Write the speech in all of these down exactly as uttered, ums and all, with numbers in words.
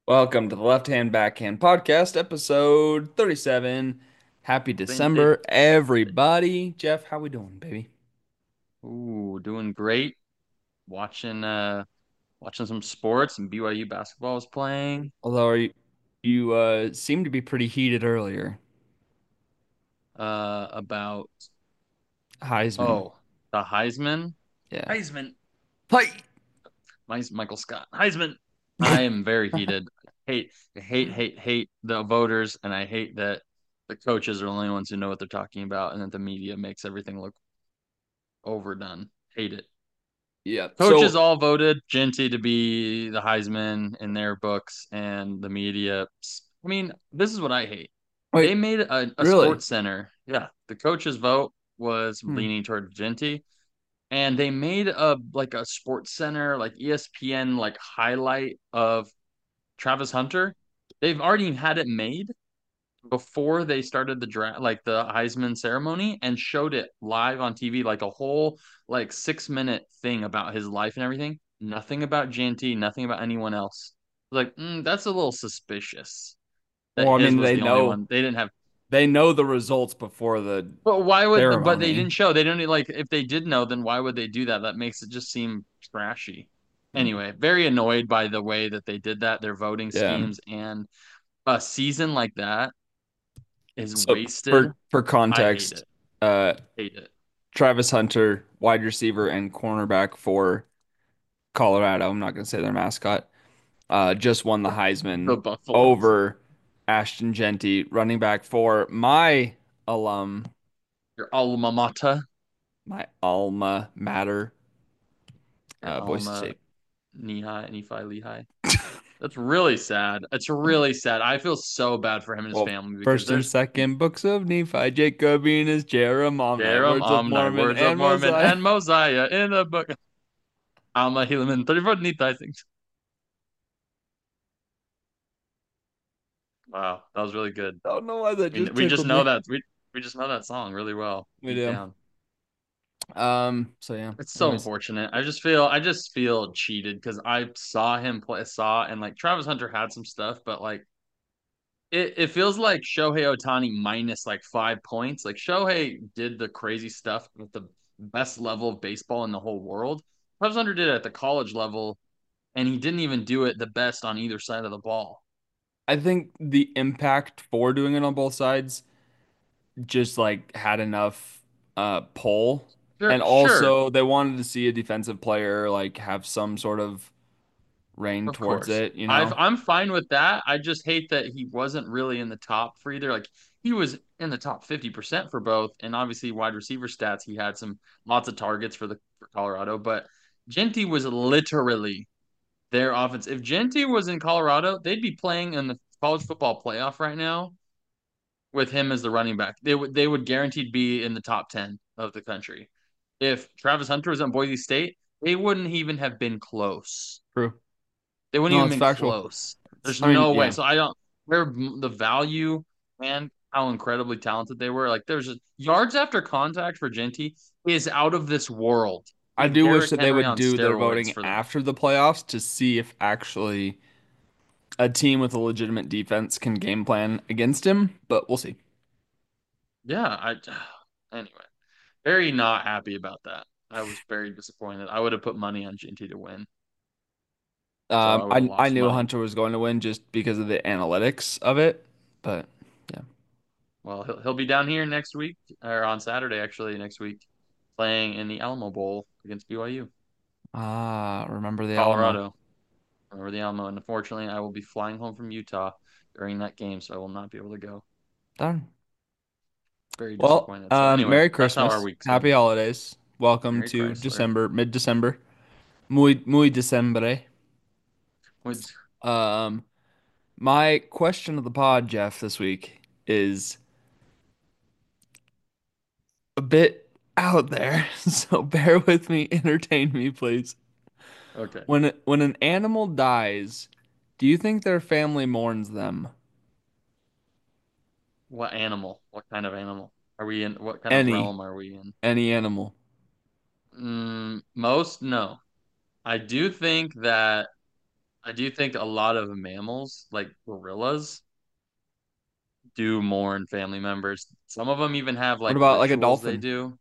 Welcome to the Left Hand Backhand Podcast, episode thirty-seven. Happy Twenty. December, everybody. Jeff, how we doing, baby? Ooh, doing great. Watching uh watching some sports and B Y U basketball was playing. Although you, you uh seemed to be pretty heated earlier. Uh about Heisman. oh, the Heisman. Yeah. Heisman. Hi. Mine's Michael Scott. Heisman. I am very heated. I hate I hate hate hate the voters, and I hate that the coaches are the only ones who know what they're talking about, and that the media makes everything look overdone. Hate it. Yeah. Coaches So, all voted Genty to be the Heisman in their books, and the media. I mean, this is what I hate. They wait, made a, a really? sports center. Yeah, the coaches' vote was Hmm. leaning toward Genty, and they made a like a sports center, like E S P N, like highlight of Travis Hunter. They've already had it made before they started the draft, like the Heisman ceremony, and showed it live on T V, like a whole like six minute thing about his life and everything. Nothing about G N T, nothing about anyone else. Like, mm, that's a little suspicious that Well, I his mean, was they the only know one. They didn't have, they know the results before the but why would, but they ceremony. didn't show. They don't like, if they did know, then why would they do that? That makes it just seem trashy. Hmm. Anyway, very annoyed by the way that they did that, their voting Yeah. schemes, and a season like that is So wasted. for for I hate context, it. uh Hate it. Travis Hunter, wide receiver and cornerback for Colorado. I'm not gonna say their mascot. Uh, just won the The Heisman Buffaloes. over Ashton Genty, running back for my alum, Your alma mater. my alma mater, Your uh, Boise alma State. Nehi, Nephi, Lehigh. That's really sad. It's really sad. I feel so bad for him and his Well, family because first and there's second books of Nephi, Jacobean, Jeremiah, Jerem, words of Omni, Mormon, Words of and Mormon, Mosiah. and Mosiah in the book. Alma Helaman, thirty-four Nephi things. Wow, that was really good. I don't know why that I mean, just we just tickled know me. that we we just know that song really well, We deep do. down. Um. So yeah. It's so Anyways, unfortunate. I just feel I just feel cheated because I saw him play, saw and like Travis Hunter had some stuff, but like it, it feels like Shohei Ohtani minus like five points. Like Shohei did the crazy stuff with the best level of baseball in the whole world. Travis Hunter did it at the college level, and he didn't even do it the best on either side of the ball. I think the impact for doing it on both sides just like had enough uh pull. Sure, And sure, also they wanted to see a defensive player like have some sort of reign of towards course. it, you I've know? I'm fine with that. I just hate that he wasn't really in the top for either. Like he was in the top fifty percent for both, and obviously wide receiver stats, he had some lots of targets for the for Colorado, but Genty was literally their offense. If Genty was in Colorado, they'd be playing in the college football playoff right now with him as the running back. They would they would guaranteed be in the top ten of the country. If Travis Hunter was on Boise State, they wouldn't even have been close. True. They wouldn't No, even it's been factual. close. It's, There's I mean, no way. yeah. So I don't where the value and how incredibly talented they were. Like there's a, yards after contact for Genty is out of this world. I Like do wish Derrick that they Henry would on do their steroids voting for them. after the playoffs to see if actually a team with a legitimate defense can game plan against him, but we'll see. Yeah, I anyway. Very not happy about that. I was very disappointed. I would have put money on Ginty to win, so I Um, would have I I lost knew money. Hunter was going to win just because of the analytics of it, but yeah. Well, he'll he'll be down here next week or on Saturday actually next week, playing in the Alamo Bowl against B Y U, Ah, remember the Alamo. Colorado. Remember the Alamo, and unfortunately, I will be flying home from Utah during that game, so I will not be able to go. Darn. Very Well, disappointed. So um, anyway, Merry that's how our Christmas. week's been. Happy holidays. Welcome Merry to Chrysler. December, mid-December. Muy muy Decembre. Would- Um, my question of the pod, Jeff, this week is a bit out there, so bear with me, entertain me, please. Okay. When when an animal dies, do you think their family mourns them? What animal? What kind of animal? Are we in? What kind of Any, realm are we in? any animal. Mm, most, no. I do think that. I do think a lot of mammals, like gorillas, do mourn family members. Some of them even have What like about like a rituals they dolphin? do.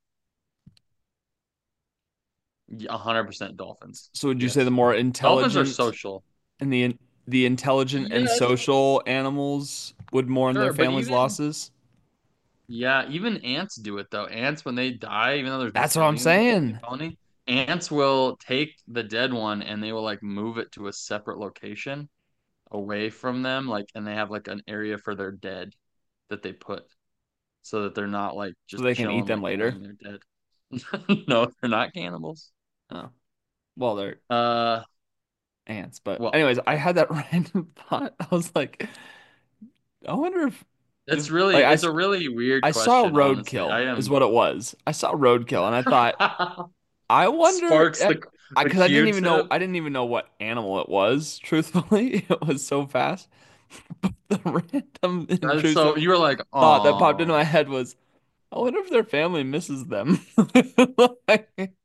A hundred percent dolphins. So would you say the Yes. more Dolphins are intelligent social. and the the intelligent and Yes. social animals would mourn their Sure, but family's even losses? yeah, even ants do it though. Ants, when they die, even though there's That's what I'm billions of them, like saying. felony, ants will take the dead one and they will like move it to a separate location away from them, like, and they have like an area for their dead that they put so that they're not like So just they can eat chilling them like later. laying there dead. No, they're not cannibals. Oh, well, they're Uh, ants. But well, anyways, I had that random thought. I was like, I wonder if it's if like really I it's s- a really weird I saw question, honestly. roadkill I is am what it was. I saw roadkill and I thought I wonder sparks the I the because I didn't Q even know tip. I didn't even know what animal it was. Truthfully, it was so fast. But the random That's so intrusive you were like, thought that popped into oh, my head was, I wonder if their family misses them. Like,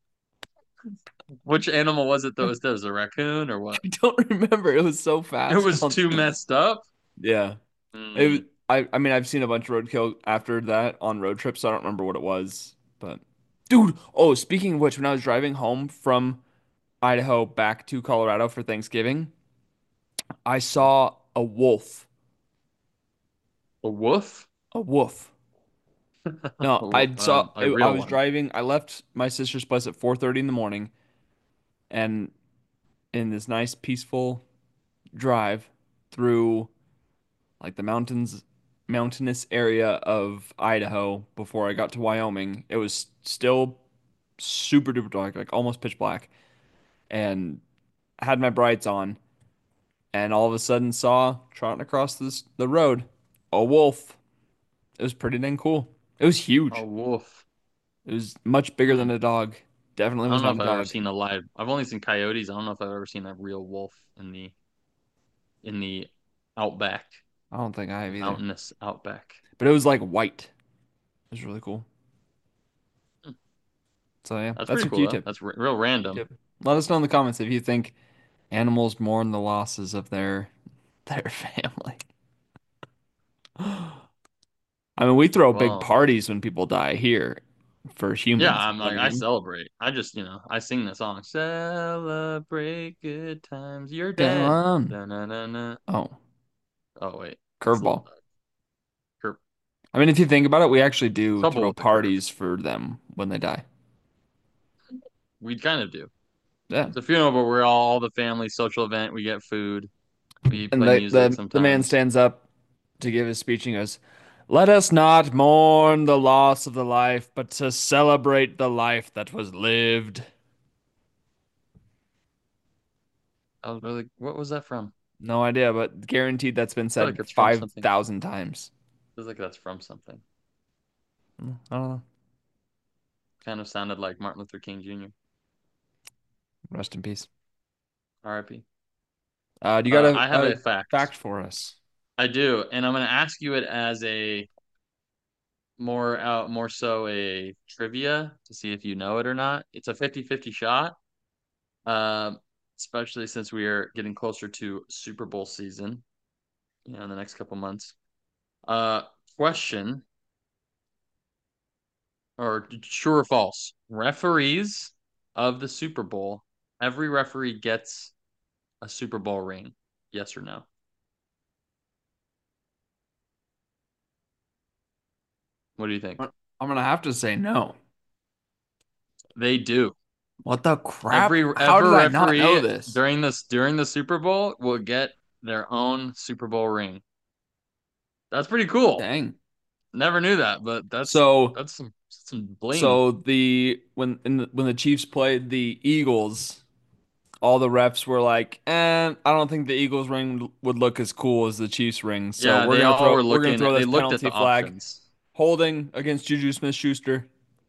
which animal was it that was there? Was it a raccoon or what? I don't remember. It was so It fast. was too messed up. Yeah. It was, Hmm. I I mean I've seen a bunch of roadkill after that on road trips, so I don't remember what it was. But dude, oh, speaking of which, when I was driving home from Idaho back to Colorado for Thanksgiving, I saw a wolf. A wolf? A wolf. A No, wolf, I saw um, a I, I real was one. driving. I left my sister's place at four thirty in the morning and in this nice peaceful drive through like the mountains mountainous area of Idaho before I got to Wyoming. It was still super duper dark, like almost pitch black, and I had my brights on, and all of a sudden saw trotting across this the road a wolf. It was pretty dang cool. It was A huge. wolf. It was much bigger than Hmm. a dog. Definitely I was don't know not if a I've ever dog. seen a live. I've only seen coyotes. I don't know if I've ever seen a real wolf in the in the outback, I don't think I the have either. mountainous outback. But it was like white. It was really cool. Hmm. So yeah, That's that's pretty your cool though. Q-tip. That's r real random. Q-tip. Let us know in the comments if you think animals mourn the losses of their their family. I mean, we throw big Well, parties when people die here for yeah, humans. I'm I like I mean, celebrate. I just, you know, I sing the song. Celebrate good times. You're come dead. on. Da-na-na-na. Oh, Oh wait, that's a little curveball. dark. Cur- I mean, if you think about it, we actually do Trouble throw with the curve. parties for them when they die. We kind of do. Yeah. It's a funeral, but we're all the family social event. We get food. We And play the music the the man sometimes. stands up to give his speech and goes, "Let us not mourn the loss of the life, but to celebrate the life that was lived." I was really, what was that from? No idea, but guaranteed that's been I feel like said it's from something. five thousand times. Feels like that's from something. Mm, I don't know. Kind of sounded like Martin Luther King Junior Rest in peace. R I P. Uh, do you got Uh, a, I have a a fact. fact for us? I do, and I'm going to ask you it as a more out, more so a trivia to see if you know it or not. It's a fifty-fifty shot. Um, especially since we are getting closer to Super Bowl season, you know, in the next couple months. Uh, question or true or false? Referees of the Super Bowl, every referee gets a Super Bowl ring. Yes or no? What do you think? I'm gonna have to say no. They do. What the crap? Every How did ever I not know referee this? during this during the Super Bowl will get their own Super Bowl ring. That's pretty cool. Dang. Never knew that, but that's So, that's some some bling. so the when in the, when the Chiefs played the Eagles, all the refs were like, "And I don't think the Eagles ring would look as cool as the Chiefs ring. So Yeah, we're they gonna all throw were we're gonna looking throw at they this looked at penalty the flag, options. holding against Juju Smith-Schuster."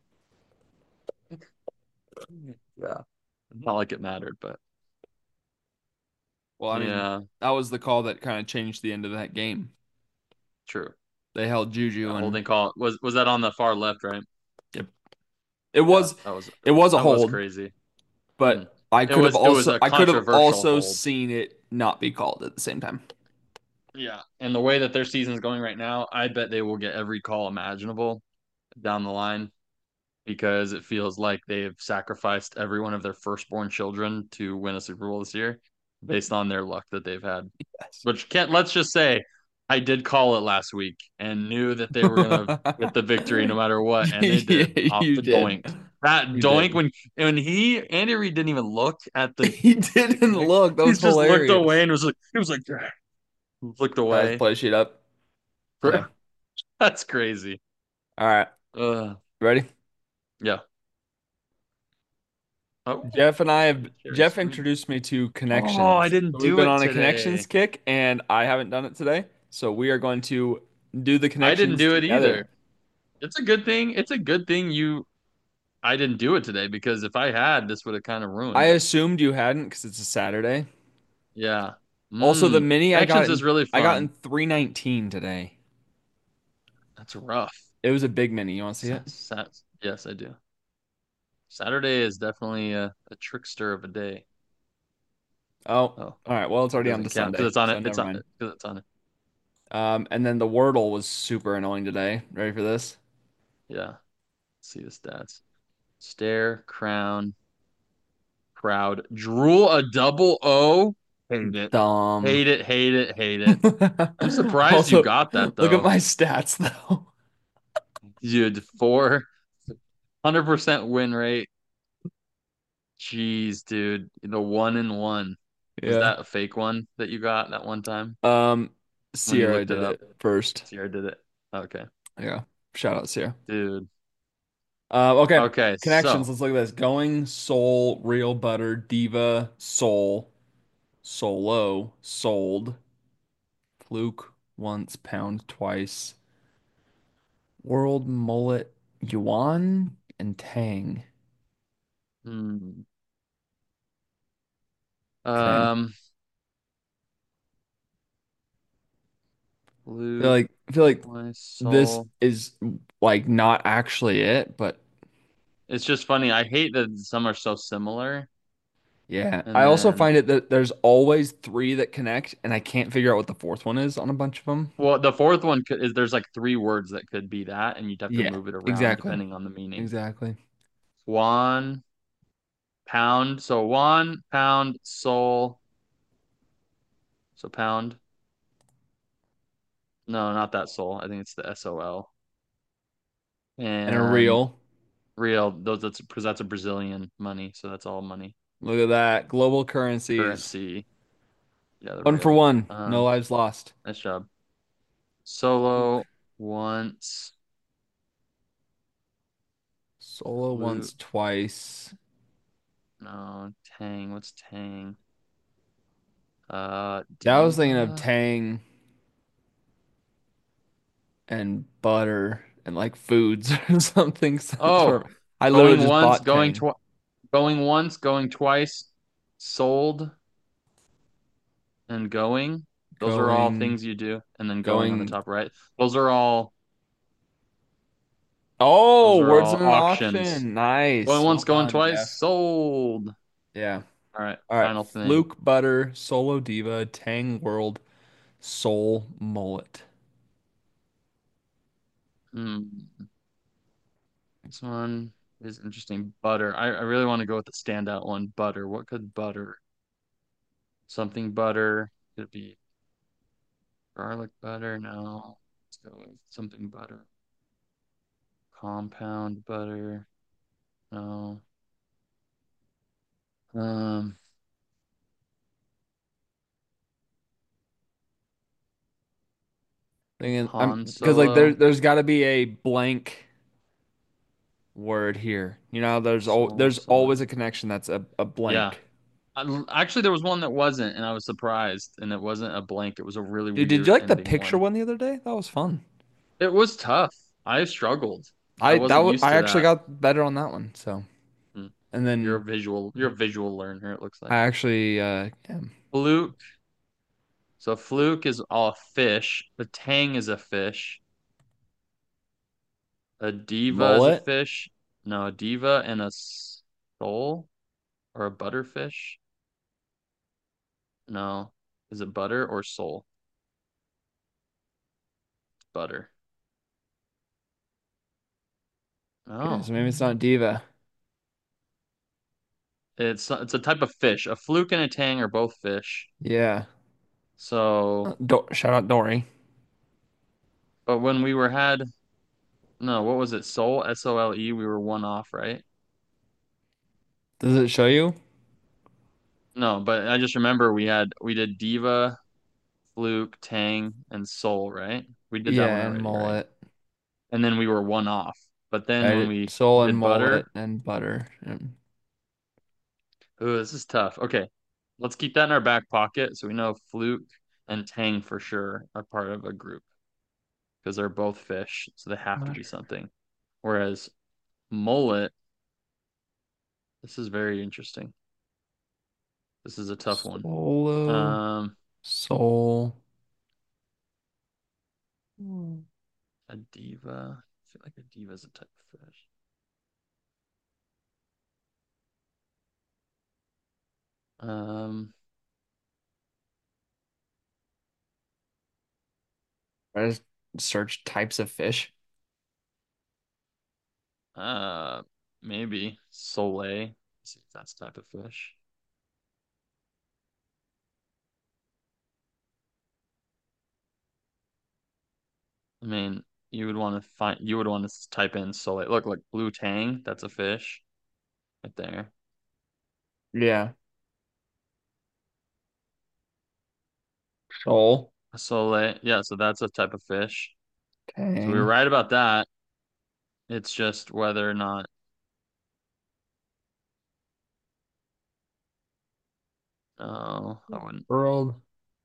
Yeah. Not like it mattered, but Well, I mean, yeah, that was the call that kind of changed the end of that game. true. They held Juju That and holding call was was that on the far left, right? yep. It Yeah, was that was it was a that was hold, crazy. but Hmm. I It could have was it was also a I could have controversial also hold. seen it not be called at the same time. Yeah. And the way that their season's going right now, I bet they will get every call imaginable down the line because it feels like they've sacrificed every one of their firstborn children to win a Super Bowl this year based on their luck that they've had. Yes. Which can't let's just say I did call it last week and knew that they were gonna get the victory no matter what, and they Yeah, did off you the did. doink. That You doink did. when when he Andy Reid didn't even look at the He the didn't kick. look. That He was just looked away hilarious. and was like he was like looked Guys, away. play sheet up. Yeah. That's crazy. All right. Uh, Ready? yeah. Oh, Jeff and I have Cherry Jeff sweet. introduced me to Oh, I connections. didn't So we've do been it on a today. connections kick and I haven't done it today. So we are going to do the I didn't connections do it together. either. It's a good thing. It's a good thing you I didn't do it today because if I had, this would have kind of I ruined it. assumed you hadn't because it's a Saturday. Yeah. Also, the Mm. mini I got Connections is in really I got in fun. three nineteen today. That's rough. It was a big mini. You want to see Sa it? sa yes, I do. Saturday is definitely a, a trickster of a day. Oh, all Oh, right. Well, it's it already on to doesn't count because Sunday, it's on so it. It's never on mind. it because it's on it. Um, and then the Wordle was super annoying today. Ready for this? Yeah. Let's see the stats. Stare, crown, proud, drool, a double O. Hate it. Dumb. Hate it. Hate it. Hate it. I'm surprised you Also, got that look at though. my stats though. Dude, four hundred percent win rate. Jeez, dude. The one and one. Was Yeah. that a fake one that you got that one time Um, when you Sierra looked it did up? it first. Sierra did it. Okay. Yeah. Shout out Sierra. Dude. Uh, okay. Okay, Connections. so Let's look at this. Going, Soul, Real Butter, Diva, Soul, Solo, Sold, Fluke, once, Pound, twice, World, Mullet, Yuan, and Tang. hmm. Okay. Um I feel Luke, like I feel like my this soul. is like not actually it, but It's just funny. I hate that some are so similar. yeah. I And also then find it that there's always three that connect, and I can't figure out what the fourth one is on a bunch of them. well, the fourth one could, is there's like three words that could be that, and you'd have to Yeah, move it around exactly. depending on the meaning. Exactly. One pound. So one pound soul. So pound. No, not that soul. I think it's the S O L. And a And real. real, those that's because that's a Brazilian money, so that's all money. Look at that. Global currencies. Currency. Yeah, the One for real. one. No Um, lives lost. nice job. Fluke. Solo once. Solo Flute. once, twice. No, Tang. What's Tang? Uh, Yeah, I was thinking of Diva. Tang and butter and like foods or something. So that's Oh, where I literally going just once, bought going Tang. twice, going once, going twice, sold, and going. Those are all Going, things you do, and then going on the going. top right. Those are all. Oh, Those are words all in an auctions. auction. Going Nice. Well once, going done, twice, Jeff. sold. Yeah. All right, All right. final thing. Fluke butter, Solo Diva, Tang World, Soul Mullet. Hmm. This one is interesting. Butter. I, I really want to go with the standout one. Butter. What could butter? Something butter. Could it be garlic butter? No. Let's go with something butter. Compound butter. No. Um, Thinking, I'm Han because like there Solo. there's got to be a blank word here. You know, there's al Soul there's always Solo. a connection that's a, a Yeah. blank. I, actually, there was one that wasn't, and I was surprised. And it wasn't a blank. It was a really Dude, did you weird like the ending picture one. one the other day? That was fun. It was tough. I struggled. I I that wasn't w used I to actually that. got better on that one. So, Hmm. and You're a then visual. You're a visual learner. It looks I like. actually uh am Fluke. So fluke is all a fish. A tang is a fish. A diva is a mullet. fish. No, a diva and a soul. or a butterfish? No. Is it butter or sole? Butter. Okay, so Oh. maybe it's not diva. It's it's a type of fish. A fluke and a tang are both fish. Yeah. Uh, So, Do shout out Dory. but when we were had no, what was it? Sole, S O L E, we were one off, right? Does it show you? No, but I just remember we had we did Diva, Fluke, Tang, and Soul, right? We did that one Yeah, and already, right? mullet. And then we were one off. But then I when did we soul and did mullet Butter, and butter. And ooh, this is tough. Okay, let's keep that in our back pocket so we know Fluke and Tang for sure are part of a group because they're both fish, so they have to be butter. something. Whereas Mullet, this is very interesting. This is a tough one. Solo, Um, soul. Hmm. a diva. I feel like a diva is a type of fish. Um, I just search types of fish. uh, maybe Soleil. See if that's a type of fish. I mean, you would want to find. You would want to type in Soleil. Look, like blue tang. That's a fish right there. Yeah. Soul. A Soleil. Yeah, so that's a type of fish. So we were Tang. right about that. It's just whether or not. Oh, I wouldn't. World.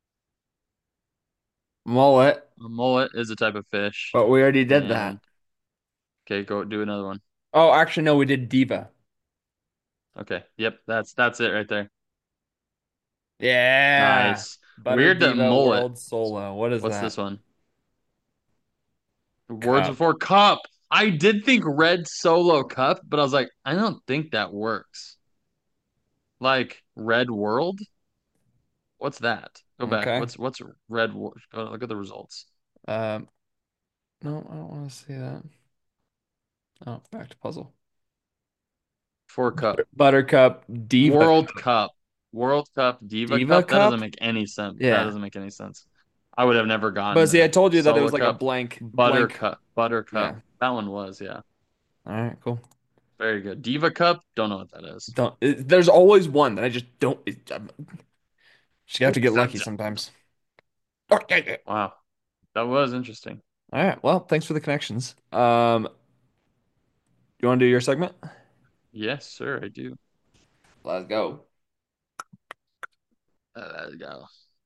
Mullet. A mullet is a type of fish. But we already did that. And okay, go do another one. Oh, actually, no, we did diva. Okay. Yep, that's that's it right there. Yeah. Nice. Butter Weird that diva mullet. world solo. What is What's this that? one? Words Cup. before cup. I did think red solo cup, but I was like, I don't think that works. Like red world? What's that? Go back. Okay. What's what's red? Wo- Go look at the results. Um, no, I don't want to see that. Oh, back to puzzle. Four cup. Buttercup, Diva World Cup. Cup. World Cup. Diva Diva Cup. That doesn't Cup? make any sense. That Yeah. doesn't make any sense. I would have never But gotten see, I that. told you that it Solo was like a Cup. blank, Butter blank. Cup. Butter Cup. Yeah. That one was, yeah. All right, cool. Very good. Diva Cup. Don't know what that is. Don't, it, there's always one that I just don't. It, I'm just have to get lucky sometimes. Okay. Wow. That was interesting. All right. Well, thanks for the connections. Um, you want to do your segment? Yes, sir, I do. Let's go. Uh, let's go.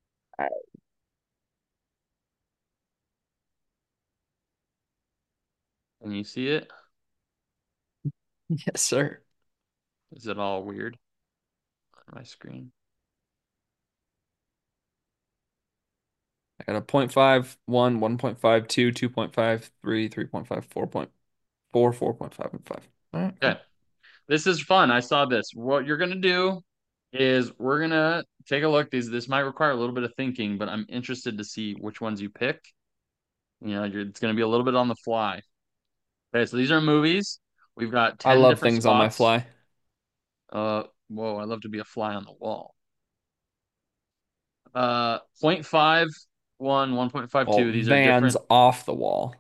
Can you see it? Yes, sir. Is it all weird on my screen? I got a point five one, one point five two, two point five three, three point five, four point four, four point five, and five. All right, Okay. cool. This is fun. I saw this. What you're gonna do is we're gonna take a look. These this might require a little bit of thinking, but I'm interested to see which ones you pick. You know, you're, it's gonna be a little bit on the fly. Okay, so these are movies. We've got I ten love different things on my spots. fly. Uh, whoa, I love to be a fly on the wall. Uh, point five one, one point five Well, two. These are Vans different. off the wall.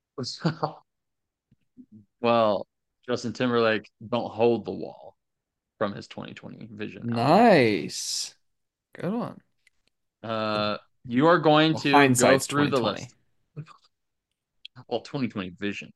Well, Justin Timberlake, Don't Hold the Wall from his twenty twenty Vision album. Nice. Good one. Uh, you are going Well, to go hindsight's through the twenty twenty. list. Well, twenty twenty Vision.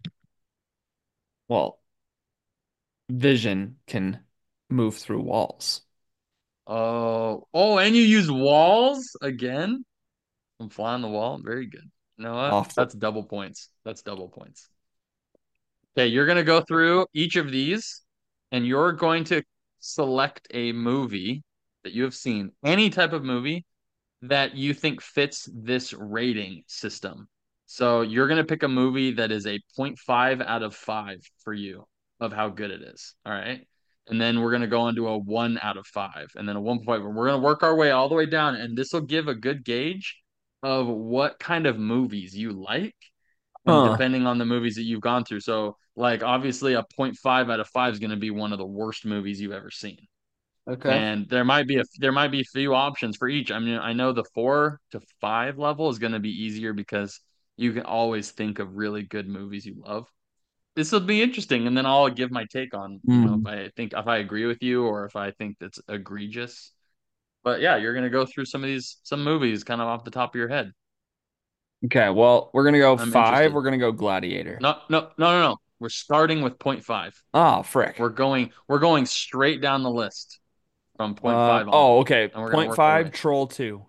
Well, vision can move through walls. Oh, oh, and you use walls again? I'm flying the wall. Very good. You know what? Off the That's double points. That's double points. Okay, you're going to go through each of these and you're going to select a movie that you have seen, any type of movie that you think fits this rating system. So you're going to pick a movie that is a point five out of five for you of how good it is. All right. and then we're gonna go on to a one out of five, and then a one point five. We're gonna work our way all the way down, and this will give a good gauge of what kind of movies you like, and Huh. depending on the movies that you've gone through. So, like, obviously, a point five out of five is gonna be one of the worst movies you've ever seen. Okay. And there might be a there might be a few options for each. I mean, I know the four to five level is going to be easier because you can always think of really good movies you love. This will be interesting, and then I'll give my take on, you know, if Hmm. I think if I agree with you or if I think that's egregious. But yeah, you're going to go through some of these some movies kind of off the top of your head. Okay, well, we're gonna go I'm five. interested. We're gonna go Gladiator. No, no, no, no, no. We're starting with point five. Oh, frick. We're going we're going straight down the list from point Um, five on, oh, okay. and we're going to Point work our five, way. Troll two.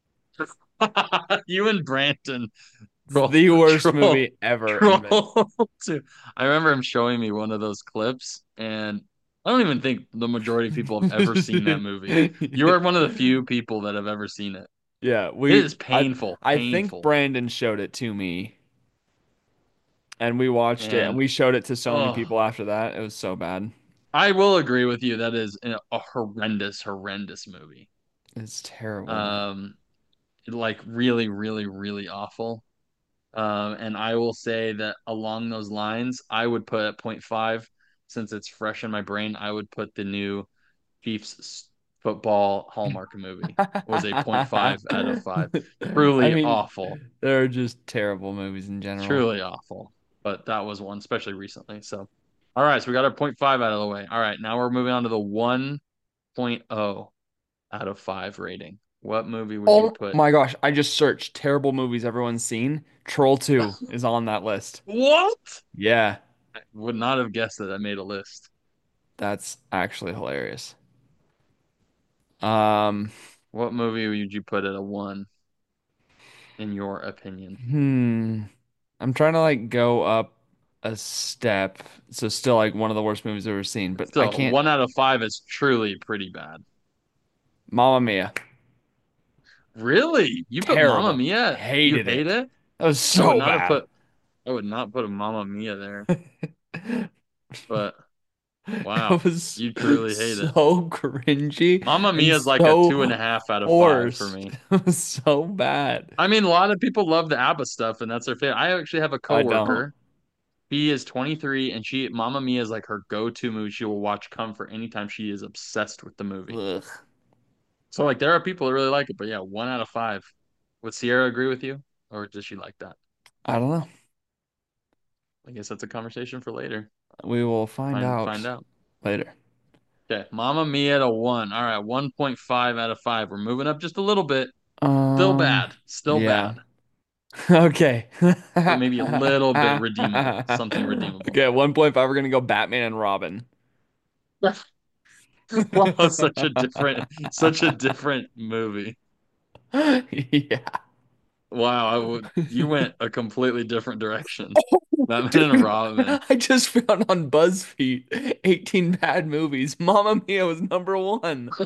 You and Brandon It's troll the worst troll movie ever invented. troll too. I remember him showing me one of those clips, and I don't even think the majority of people have ever seen that movie. You are one of the few people that have ever seen it. Yeah, It we is I painful, I think painful. Brandon showed it to me and we watched it and And we showed it to so many oh, people after that. It was so bad. I will agree with you. That is a a horrendous, horrendous movie. It's terrible. Um, like really, really, really awful. Um, and I will say that along those lines, I would put at point five, since it's fresh in my brain, I would put the new Chiefs football Hallmark movie was a point five out of five. I Truly mean, awful. they're just terrible movies in general. Truly awful. But that was one, especially recently. So, all right, so we got our point five out of the way. All right, now we're moving on to the one point oh out of five rating. What movie would you Oh put? my gosh, I just searched terrible movies everyone's seen. Troll two is on that list. What? Yeah, I would not have guessed that I made a list. that's actually hilarious. Um, What movie would you put at a one in your opinion? hmm. I'm trying to like go up a step. So still like one of the worst movies I've ever seen, but I Still, can't. one out of five is truly pretty bad. Mamma Mia. Really? You put Mamma Terrible. Mia? You Hated hate it. it? That was I would so not have bad. put I would not put a Mamma Mia there. But wow, It was you truly hate it. so cringy Mamma and Mia is like a two and a so half out of five for forced. me. It was so bad. I mean, a lot of people love the ABBA stuff, and that's their favorite. I actually have a I don't. coworker. He is twenty-three, and she Mamma Mia is like her go-to movie. She will watch Comfort anytime she is obsessed with the movie. Ugh. So like, there are people that really like it, but yeah, one out of five. Would Sierra agree with you, or does she like that? I don't know. I guess that's a conversation for later. We will find Find find out out. later. Okay, Mamma Mia at a one. All right, one point five out of five. We're moving up just a little bit. Still Um, bad. Still yeah. bad. Okay. But maybe a little bit redeemable. Something redeemable. Okay, one point five, we're gonna go Batman and Robin. Wow, such a different, such a different movie. Yeah. Wow, I would you went a completely different direction. Batman and Dude, Robin. I just found on BuzzFeed eighteen bad movies. Mamma Mia was number one.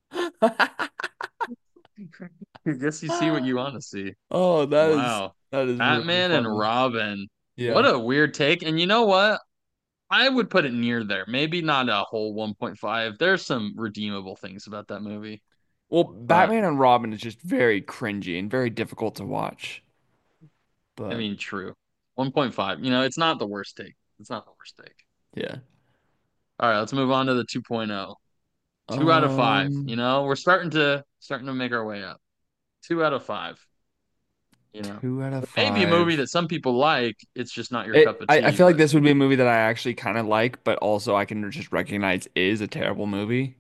I guess you see what you want to see. Oh, that is Wow. that is really Batman and funny. Robin. What Yeah. a weird take. And you know what? I would put it near there. Maybe not a whole one point five. There's some redeemable things about that movie. Well, But Batman and Robin is just very cringy and very difficult to watch. I But mean, true. one point five. You know, it's not the worst take. It's not the worst take. yeah. All right, let's move on to the 2.0. Two out of five. You Um, know, we're starting to starting to make our way up. Two out of five. You know, two out of it may be a movie five. that some people like. It's just not your cup It, of I, I tea. feel like But this would be a movie that I actually kind of like, but also I can just recognize is a terrible movie.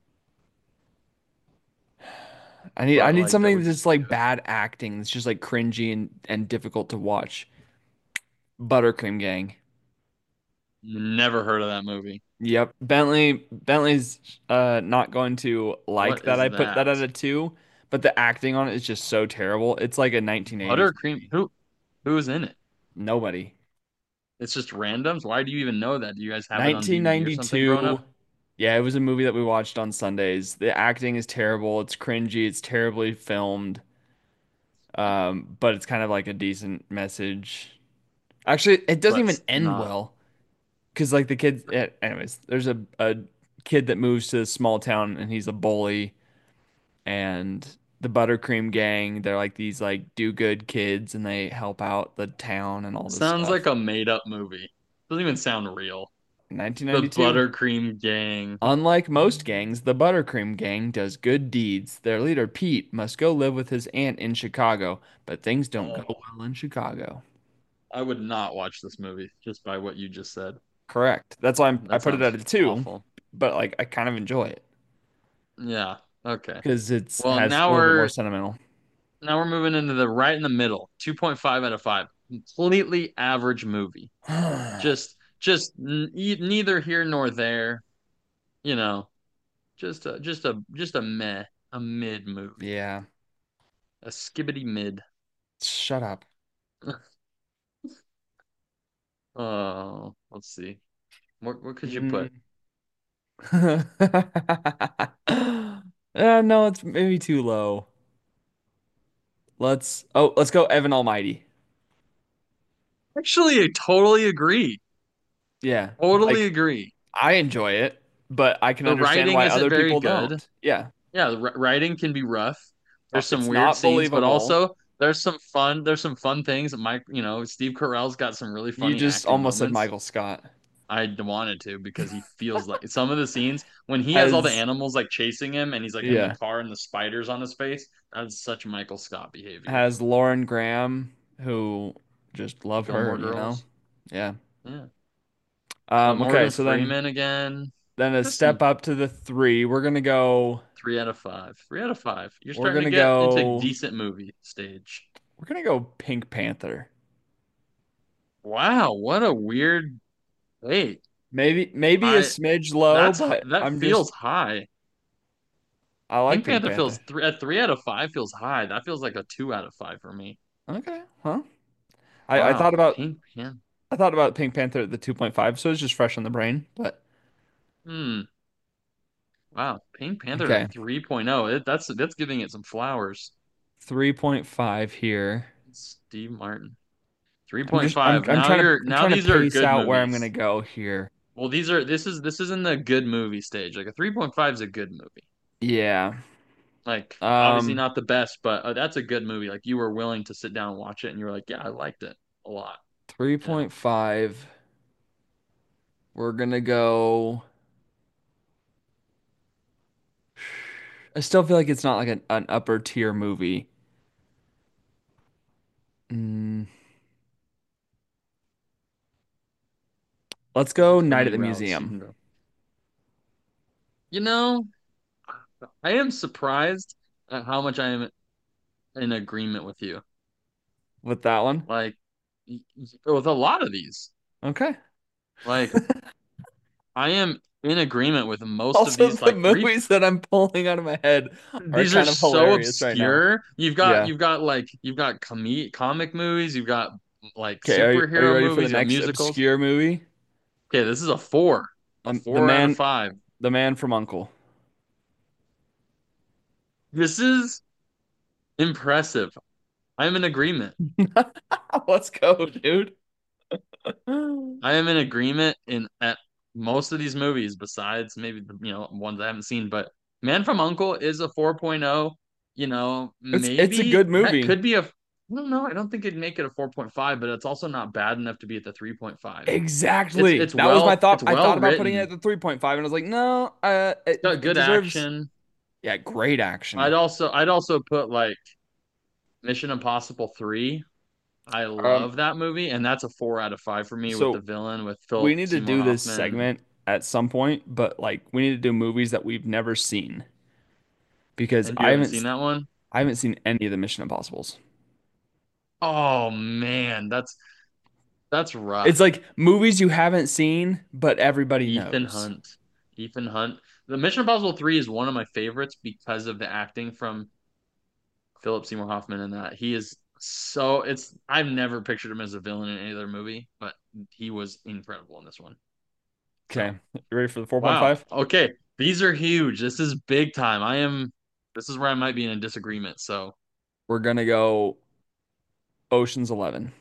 I need I but need like that something would that's just just be like good. bad acting. It's just like cringy and, and difficult to watch. Buttercream Gang. Never heard of that movie. Yep. Bentley Bentley's uh not going to like What that is I put that that? at a two, but the acting on it is just so terrible. It's like a nineteen eighties Buttercream? movie. Who who is in it? Nobody. It's just randoms. Why do you even know that? Do you guys have it on D V D or something growing up? nineteen ninety-two. Yeah, it was a movie that we watched on Sundays. The acting is terrible. It's cringy. It's terribly filmed. Um, but it's kind of like a decent message. Actually, it doesn't But even it's end not. well because like the kids. eh, Anyways, there's a a kid that moves to a small town and he's a bully, and the Buttercream gang, they're like these like do-good kids and they help out the town and all this Sounds like stuff. a made up movie. Doesn't even sound real. The nineteen ninety-two. Buttercream Gang. Unlike most gangs, the Buttercream gang does good deeds. Their leader, Pete, must go live with his aunt in Chicago, but things don't go Oh, well in Chicago. I would not watch this movie just by what you just said. Correct. That's why I'm, I That put it sounds at a two, awful. but like I kind of enjoy it Yeah. Okay. because it's Well, has a now little bit more we're sentimental. now we're moving into the right in the middle. two point five out of five. Completely average movie. Just just n e- neither here nor there, you know. Just a just a just a meh, a mid movie. Yeah. A skibbity mid. Shut up. Oh, let's see. What what could you put? Mm. Uh, no, it's maybe too low. Let's oh, let's go Evan Almighty. Actually, I totally agree. Yeah. Totally Like agree. I enjoy it, but I can The understand writing why isn't other very people good. don't. Yeah. Yeah, the wri- writing can be rough. Uh, There's some It's weird not scenes, but believable. also there's some fun. There's some fun things. Mike, you know, Steve Carell's got some really You funny just acting almost said moments. Michael Scott. I wanted to because he feels like some of the scenes when he has all the Has animals like chasing him and he's like in the yeah, car and the spiders on his face. That's such Michael Scott behavior. has Lauren Graham, who just love her, Gilmore you know? Girls. Yeah. Yeah. Uh, Um, okay, Morgan so then Freeman again. then a Just step some up to the three. We're gonna go three out of five. Three out of five. You're we're starting to gonna get into go decent movie stage. we're gonna go Pink Panther. Wow, what a weird. Wait, Maybe maybe a I smidge low, that's h- but that I'm just feels high. I like Pink Pink Panther feels Panther. three at three out of five feels high. That feels like a two out of five for me. Okay, huh? I, I thought Wow, about Pink Panther. I thought about Pink Panther at the two point five, so it's just fresh on the brain. But Hmm. Wow, Pink Panther at okay, a 3.0. It, that's that's giving it some flowers. three point five here. Steve Martin. I'm just I'm three point five. I'm Now trying to you're I'm now trying to these are pace good out where I'm gonna movies. go here. Well, these are this is this is in the good movie stage. Like a three point five is a good movie. Yeah. Like obviously Um, not the best, but uh, that's a good movie. Like you were willing to sit down and watch it and you were like, "Yeah, I liked it a lot." You know. three point five. We're gonna go. I still feel like it's not like an, an upper tier movie. Mm, let's go There's so Night at many the routes you Museum can go. You know, I am surprised at how much I am in agreement with you. with that one. Like y- y- with a lot of these. Okay. Like I am in agreement with most of Also, these. the Like three, movies that I'm pulling out of my head are these are kind of so hilarious right now. obscure. You've got Yeah. you've got like you've got com comic movies. You've got like Okay. Are you, are you superhero ready for the movies. You got next musicals. obscure movie? Okay, this is a four, a Um, the four out of man, five. the man from Uncle. This is impressive. I'm in agreement. Let's go, dude. I am in agreement in at most of these movies, besides maybe the you know ones I haven't seen. But Man from Uncle is a 4.0. You know, It's it's a good maybe that movie. could be a. I don't know. I don't think it'd make it a four point five, but it's also not bad enough to be at the three point five. It's Exactly. it's That was my well thought. it's I well thought about putting it written. at the three point five, and I was like, no, uh, It's it, got it good deserves, action. yeah, great action. I'd also I'd also put like Mission Impossible three. I Um, love that movie, and that's a four out of five for me with the so villain with we Philip need to Seymour do this Hoffman. segment at some point, but like we need to do movies that we've never seen because And you I haven't haven't seen that one? I haven't seen any of the Mission Impossibles. Oh man, that's that's It's rough. like movies you haven't seen, but everybody Ethan knows. Hunt. Ethan Hunt. The Mission Impossible three is one of my favorites because of the acting from Philip Seymour Hoffman in that. He is so it's I've never pictured him as a villain in any other movie, but he was incredible in this one. So, Okay, you ready for the wow. four point five? Okay, these are huge. This is big time. I am this is where I might be in a disagreement, so We're gonna go Ocean's eleven.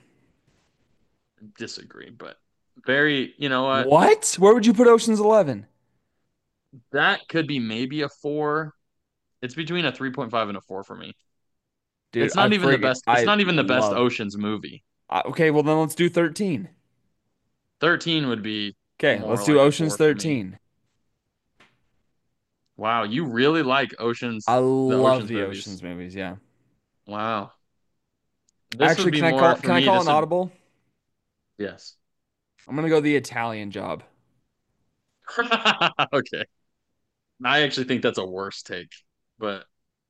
disagree, but very, you know what? What? Where would you put Ocean's eleven? That could be maybe a four. It's between a three point five and a four for me. Dude, It's I not even the friggin' best. It's I not even the best love. Ocean's movie. Uh, okay, well then let's do thirteen. thirteen would be Okay, let's more do like a Ocean's four for me. thirteen. Wow, you really like I Ocean's the love Ocean's the movies. Ocean's movies, yeah. Wow. This would Actually, be can I more call for can I me. call This an would audible? yes. I'm gonna go the Italian Job. Okay. I actually think that's a worse take, but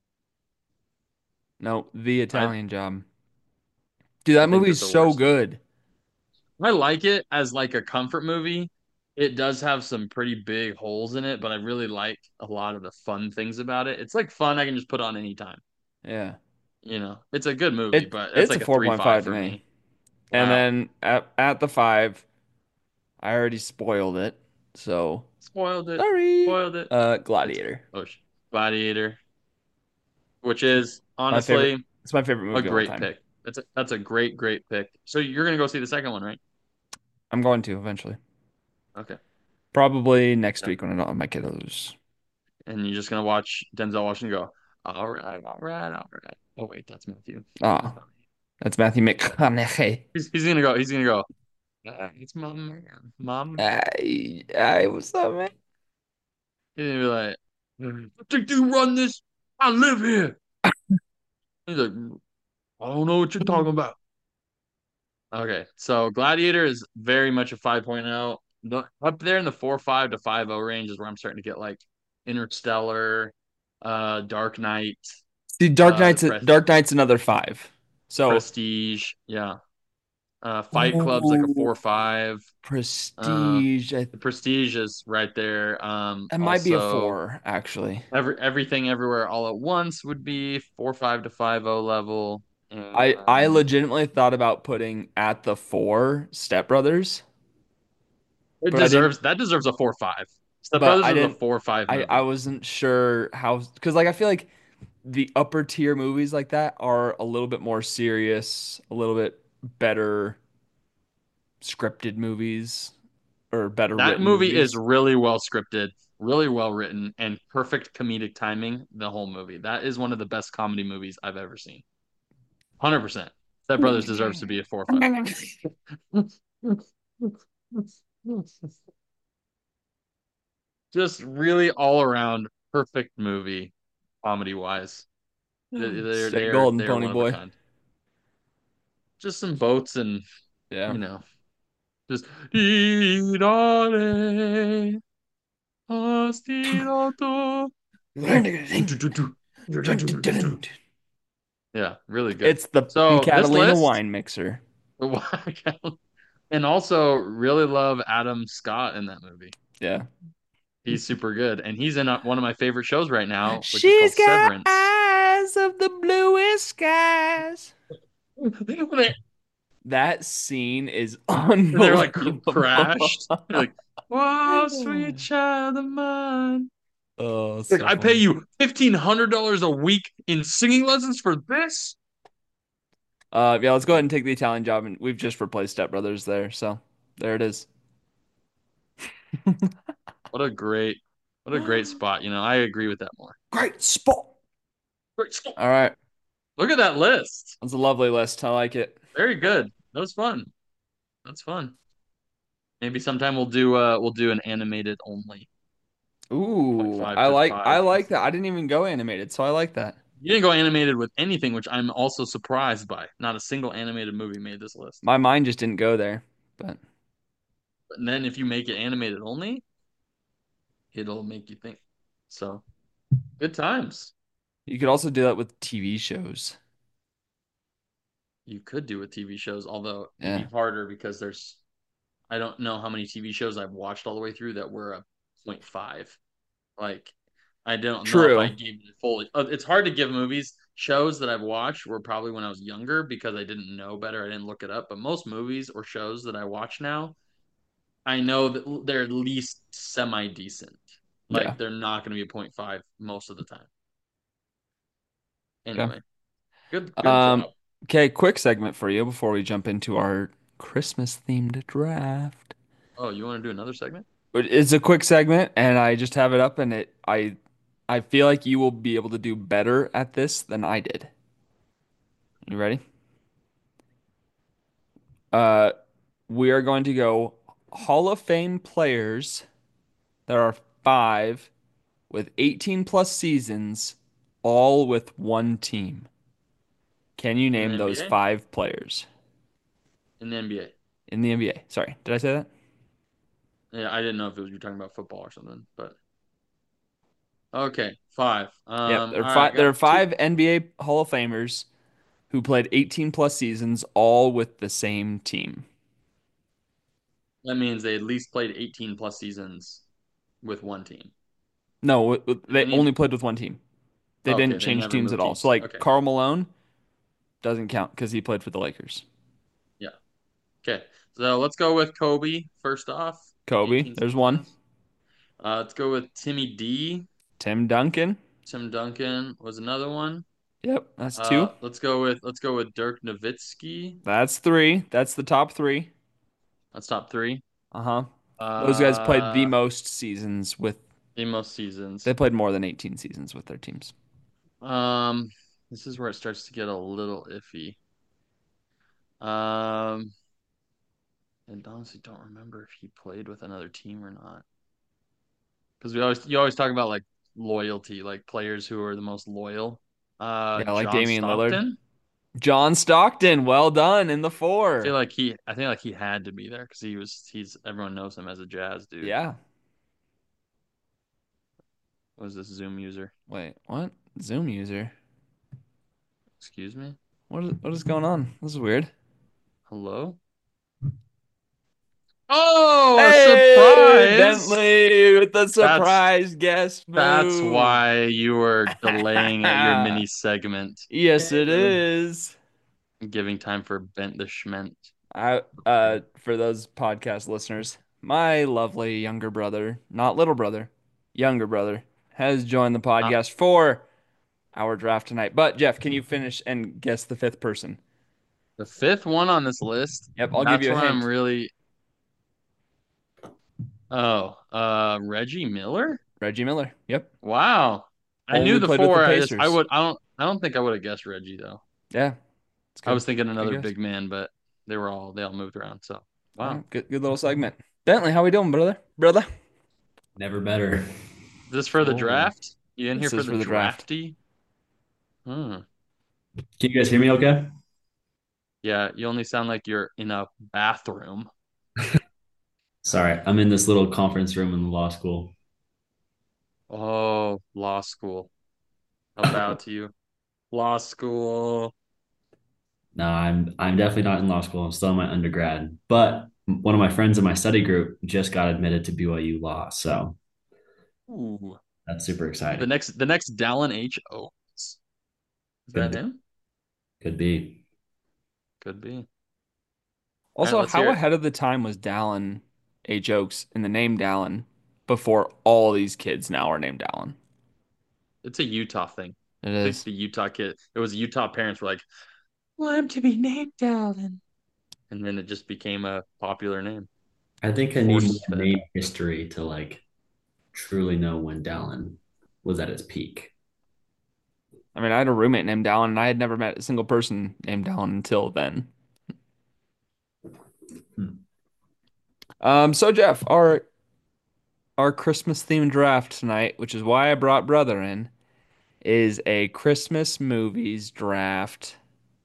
No, the I Italian Job. Dude, I that think movie's that's a so worse take. good. I like it as like a comfort movie. It does have some pretty big holes in it, but I really like a lot of the fun things about it. It's like fun I can just put on anytime. Yeah. You know, it's a good movie, It but that's it's a like a three five four point five to for me. me. And Wow. then at at the five, I already spoiled it. So, Spoiled it. sorry. Spoiled it. Uh, It's Gladiator. oh, sh- Gladiator, which It's is my favorite. honestly It's my favorite a movie of all great time. pick. That's a, that's a great, great pick. So you're gonna go see the second one, right? I'm going to eventually. Okay. Probably next Yeah. week when I don't have my kiddos. And you're just gonna watch Denzel Washington go, all right, all right, all right. Oh wait, that's Matthew. Ah, that's Matthew McConaughey. He's he's gonna go. He's gonna go. "Ah, it's my man, mom." I, I, what's up, man? He's gonna be like, "I think you run this? I live here." He's like, "I don't know what you're talking about." Okay, so Gladiator is very much a 5.0. The, up there in the four point five to five point oh range is where I'm starting to get like Interstellar, uh, Dark Knight, See, Dark uh, the Knight's Pres Dark Knight's another five. So, Prestige, yeah. Uh, Fight Club's like a ooh, four point five. Uh, Prestige. I, the Prestige is right there. Um, it might be a also four, actually. every everything everywhere all at once would be four point five to five point oh level. I I And legitimately thought about putting at the four Step Brothers, it but I didn't. deserves that deserves a four point five. Step But Brothers I is a didn't. four point five I I movie. wasn't sure how because like I feel like the upper tier movies like that are a little bit more serious, a little bit better scripted movies or better That written movie is movies. really well scripted, really well written, and perfect comedic timing. The whole movie. That is one of the best comedy movies I've ever seen. one hundred percent. Step Brothers deserves to be a four point five. Just really all around perfect movie, comedy wise. They're Say they're Golden they're Pony one of a Boy. kind. Just some boats and Yeah. you know, just dee da de, astirato. Do, do, do, do. Do, do, do, do, do. Yeah, really good. It's the So this Catalina list, wine mixer. and also really love Adam Scott in that movie. Yeah. He's super good, and he's in a, one of my favorite shows right now, which is She's called got Severance. eyes of the bluest skies. That scene is And they're like cr- unbelievable. crashed. They're like, "Whoa, sweet child of mine." Oh, Like, so I pay funny. you fifteen hundred dollars a week in singing lessons for this. Uh, yeah, let's go ahead and take the Italian Job, and we've just replaced Step Brothers there. So there it is. What a great, what a great spot. You know, I agree with that more. Great spot. Great spot. All right. Look at that list. That's a lovely list. I like it. Very good. That was fun. That's fun. Maybe sometime we'll do uh we'll do an animated only point Ooh, five I to like I five like that. instead. I didn't even go animated, so I like that. You didn't go animated with anything, which I'm also surprised by. Not a single animated movie made this list. My mind just didn't go there. But And then if you make it animated only, it'll make you think. So good times. you could also do that with T V shows. You could do with T V shows, although it'd be Yeah. harder because there's I don't know how many T V shows I've watched all the way through that were a point five. Like I don't know if I True. gave it fully. uh, It's hard to give movies shows that I've watched were probably when I was younger because I didn't know better. I didn't look it up. But most movies or shows that I watch now, I know that they're at least semi decent. Yeah. Like they're not going to be a point five most of the time. Okay. Anyway, good good Um, job. okay, quick segment for you before we jump into our Christmas themed draft. Oh, you want to do another segment? It's a quick segment, and I just have it up, and it I I feel like you will be able to do better at this than I did. You ready? Uh, we are going to go Hall of Fame players. There are five with eighteen plus seasons, all with one team. Can you In the name those N B A? five players In the N B A. in the N B A? Sorry, did I say that? Yeah, I didn't know if it was you talking about football or something, but okay, five. Yep, Um, there are all right, I five. There got are two. five N B A Hall of Famers who played eighteen plus seasons, all with the same team. That means they at least played eighteen plus seasons with one team. No, w- w- they Any only played with one team. They okay, didn't they change never teams at moved all. So, teams. like Okay, Karl Malone doesn't count because he played for the Lakers. yeah. Okay, so let's go with Kobe first off, Kobe, eighteen there's one. seasons. Uh, let's go with Timmy D. Tim Duncan. Tim Duncan was another one. Yep, that's two. Uh, let's go with let's go with Dirk Nowitzki. That's three. That's the top three. That's top three. Uh-huh. Those guys played the Uh, most seasons with in most they seasons. played more than eighteen seasons with their teams. Um, this is where it starts to get a little iffy. Um, and honestly, don't remember if he played with another team or not. Because we always you always talk about like loyalty, like players who are the most loyal. Uh, Yeah, like John Damian Lillard. Stockton. John Stockton, well done in the I feel four. like he, I think like he had to be there because he was, he's everyone knows him as a Jazz dude. Yeah. What was this Zoom user? Wait, what? Zoom user. Excuse me. What is what is going on? This is weird. Hello. Oh, a Hey, surprise! Bentley with the That's surprise guest that's move. why you were delaying at your mini segment. Yes, it Yay. is. Giving time for Bent the Schment. I uh for those podcast listeners, my lovely younger brother, not little brother, younger brother, has joined the Uh, podcast for our draft tonight. But Jeff, can you finish and guess the fifth person? the fifth one on this list. Yep, I'll give That's you a where I'm hint. really. Oh, uh, Reggie Miller. Reggie Miller. Yep. Wow. I knew Only the played with the four. I just I Pacers. would I don't I don't think I would have guessed Reggie though. Yeah, it's I good. was thinking Good another guess. big man, but they were all they all moved around. So All wow. right, good good little segment. Bentley, how we doing, brother? Brother? Never better. Is this for the Oh, draft? You in here this for is the for the draft. drafty? Hmm. Can you guys hear me okay? Yeah, you only sound like you're in a bathroom. Sorry, I'm in this little conference room in the law school. Oh, law school. How bow to you. Law school. No, I'm I'm definitely not in law school. I'm still in my undergrad. But one of my friends in my study group just got admitted to B Y U Law, so Ooh. that's super The exciting. next the next Dallin H. Oaks. Is Could that be, him? could be. Could be. All right, Also, let's how hear it. ahead of the time was Dallin H. Oaks in the name Dallin before all these kids now are named Dallin? It's a Utah thing. It I think is. the Utah kid, it was Utah parents were like, want him to be named Dallin. And then it just became a popular name. I think I need more Force fed. name history to like truly know when Dallin was at his peak. I mean, I had a roommate named Dallin, and I had never met a single person named Dallin until then. Hmm. Um, so Jeff, our our Christmas themed draft tonight, which is why I brought brother in, is a Christmas movies draft.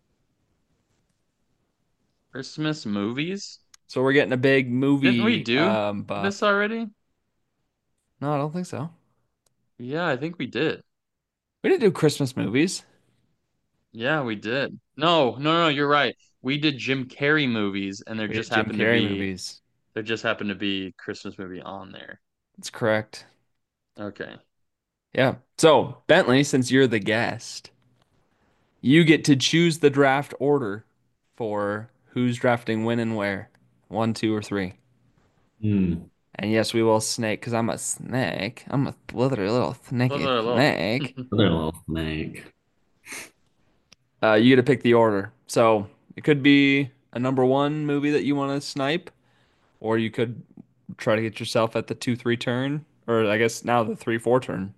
Christmas movies? So we're getting a big Didn't we movie do um this buff. already? No, I don't think so. Yeah, I think we did. We didn't do Christmas movies. Yeah, we did. No, no, no, you're right. We did Jim Carrey movies, and there We did just Jim happened to Carrey be movies. there just happened to be Christmas movie on there. That's correct. Okay. Yeah. So, Bentley, since you're the guest, you get to choose the draft order for who's drafting when and where. One, two, or three. Hmm. And yes, we will snake because I'm a snake. I'm a slithery little snaky Hello, hello. snake. Another little snake. Uh, you get to pick the order. So it could be a number one movie that you want to snipe, or you could try to get yourself at the two three turn, or I guess now the three four turn.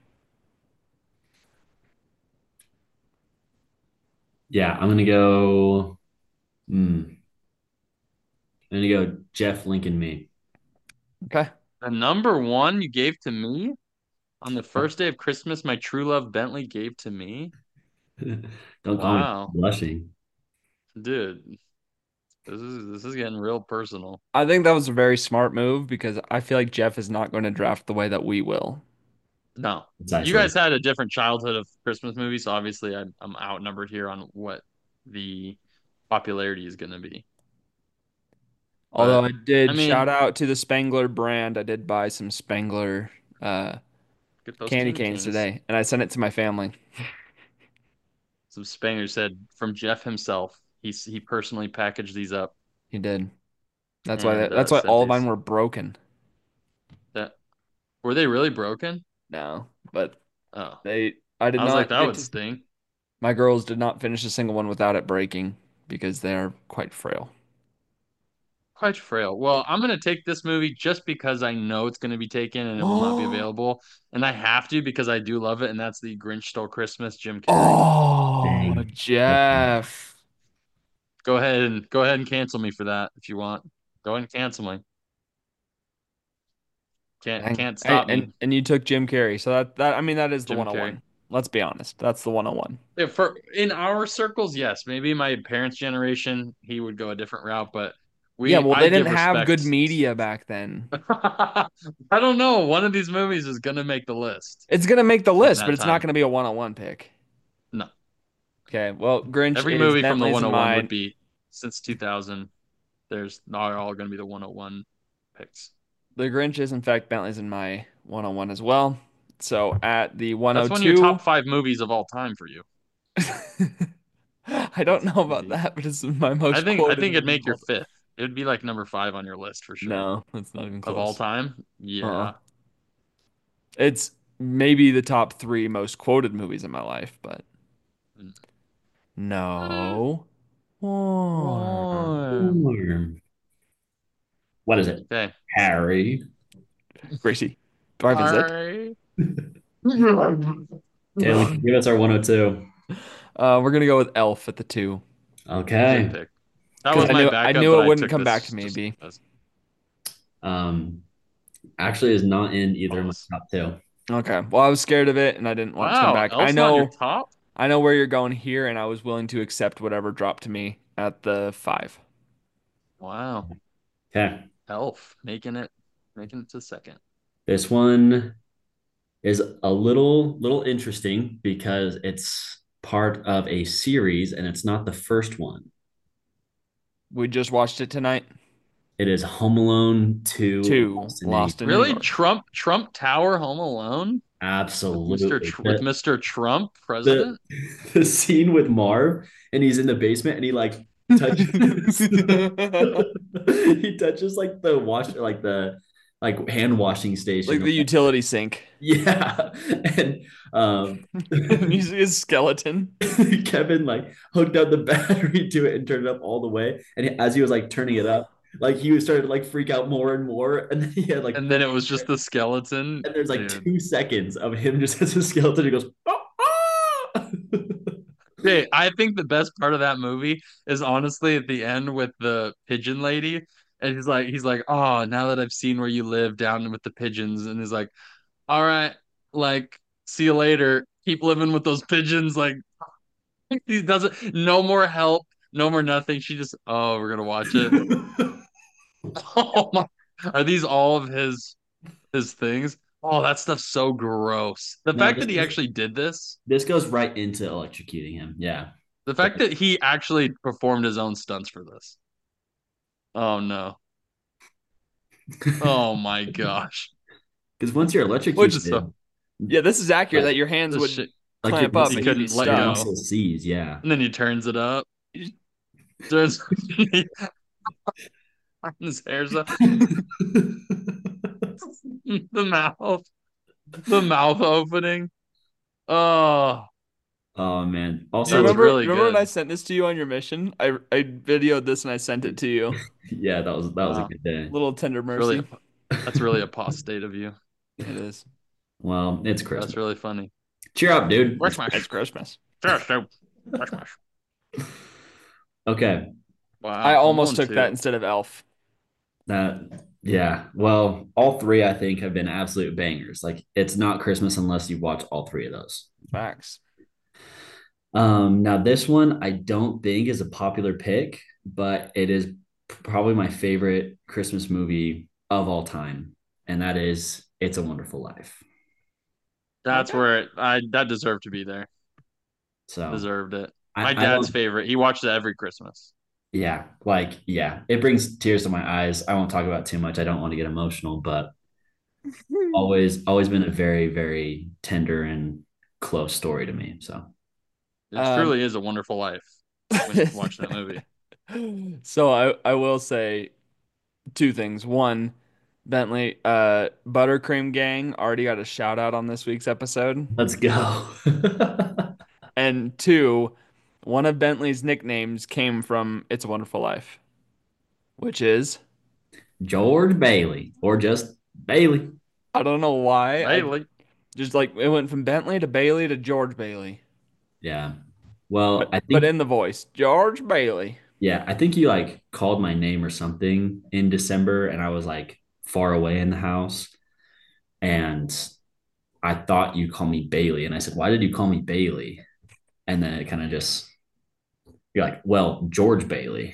Yeah, I'm gonna go. Hmm, I'm gonna go Jeff Lincoln me. Okay. The number one you gave to me on the first day of Christmas, my true love Bentley gave to me. Don't call me Wow, blushing. dude, this is this is getting real personal. I think that was a very smart move because I feel like Jeff is not going to draft the way that we will. No, you Precisely. guys had a different childhood of Christmas movies, so obviously I'm I'm outnumbered here on what the popularity is going to be. Although But I I did mean, shout out to the Spangler brand. I did buy some Spangler uh, get those candy candy canes canes. today, and I sent it to my family. Some Spanger said from Jeff himself. He's he personally packaged these up He did. That's why and that's uh, why sent all of mine these. were broken. That were they really broken? No, but Oh, they I did I was like not that get would to sting. my girls did not finish a single one without it breaking because they are quite frail. Quite frail. Well, I'm gonna take this movie just because I know it's gonna be taken and it will not be Oh, available, and I have to because I do love it, and that's the Grinch Stole Christmas, Jim Carrey. oh, Dang. Jeff. Go ahead and go ahead and cancel me for that if you want. Go ahead and cancel me. Can't Dang. can't And, stop and me, and you took Jim Carrey. So that that I mean that is the Jim Carrey. one oh one. Let's be honest. That's the one oh one. Yeah, for in our circles, yes. Maybe my parents' generation, he would go a different route, but Yeah, we well I they didn't give have good respect. media back then. I don't know. One of these movies is gonna make the list It's gonna make the in list, but that it's not time. gonna be a one oh one pick. No. Okay, well, Grinch Every is movie from the Bentley's and one oh one would mine. be since two thousand. There's not all going to be the one oh one picks. The Grinch is in fact Bentley's and my one oh one as well. So at the That's one of your one oh two, top five movies of all time for you. I don't That's know about crazy. that, but it's my I most think I quoted think it'd movie of make your all time. fifth. It'd be like number five on your list for sure. No, it's not even Of all close. time? Uh-uh. Yeah. It's maybe the top three most quoted movies in my life, but Mm. no. Warm. Warm. Warm. What is it? Okay. Harry. Gracie, do I have a zip? Sorry. Taylor, give us our one oh two. Uh, we're gonna go with Elf at the two Good Okay. pick. That because was I my knew I backup, knew but it I wouldn't took come back this to me, just B. because. Um, actually is not in either of my Pause. top two. Okay. Well, I was scared of it and I didn't want it to come Wow, back. I Elf's not in your know top? I know where you're going here, and I was willing to accept whatever dropped to me at the five. Wow. Okay. Elf making it making it to second. This one is a little little interesting because it's part of a series and it's not the first one. We just watched it tonight. It is Home Alone two Two, Lost in New York. Lost in New Really? York. Trump Trump Tower Home Alone with Mister Absolutely. Tr with The, Mister Trump the president? the scene with Marv and he's in the basement and he like touches he touches like the wash like the like hand washing Like station. the utility sink. Yeah. And um And you see his skeleton. Kevin like hooked up the battery to it and turned it up all the way. And he- as he was like turning it up, like he was started to like freak out more and more. And then he had like And then it was just the skeleton. and there's like Dude. two seconds of him just as a skeleton. He goes, oh, ah! Hey, I think the best part of that movie is honestly at the end with the pigeon lady. And he's like, he's like, oh, now that I've seen where you live down with the pigeons, and he's like, all right, like, see you later. Keep living with those pigeons. Like, he doesn't, no more help, no more nothing. She just, oh, we're gonna watch it. Oh my, are these all of his his things? Oh, that stuff's so gross. The No, fact this, that he actually did this, this goes right into electrocuting him. Yeah. the fact that he actually performed his own stunts for this. Oh no. Oh my gosh. Because once you're Which is so electrocuted, Yeah, this is accurate like, that your hands this would shit. like your clamp up He and you'd muscle, be couldn't let your stuck. go. muscle sees, yeah. And then he turns it up. He turns his hair's up. The mouth. The mouth opening. Oh. Oh man. Do you Also, That's remember really remember when I good. sent this to you on your mission? I I videoed this and I sent it to you. yeah, that was that was a Wow. good day. Little tender It's really mercy. that's really apostate of you. It is. Well, it's That's Christmas. really funny. Cheer up, dude. It's Christmas. It's Christmas. Christmas. Christmas. okay. I Wow. Home almost Alone took that two. instead of Elf. That yeah. Well, all three I think have been absolute bangers. Like it's not Christmas unless you watch all three of those. Facts. Um, now this one I don't think is a popular pick, but it is probably my favorite Christmas movie of all time, and that is It's a Wonderful Life. That's Okay. where it, I that deserved to be there. So Deserved it. My I, I dad's don't favorite. He watched it every Christmas. yeah, like yeah, it brings tears to my eyes. I won't talk about it too much. I don't want to get emotional, but always always been a very, very tender and close story to me. So It Um, truly is a wonderful life when you watch that movie. so I I will say two things. One, Bentley, uh, Buttercream Gang already got a shout out on this week's episode. let's go. And two, one of Bentley's nicknames came from It's a Wonderful Life, which is George Bailey or just Bailey. I don't know why. I Bailey. just like it went from Bentley to Bailey to George Bailey. Yeah. Well, But I but think in the voice, George Bailey. yeah, I think you like called my name or something in December and I was like far away in the house and I thought you called me Bailey and I said, "Why did you call me Bailey?" And then it kind of just you're like, "Well, George Bailey."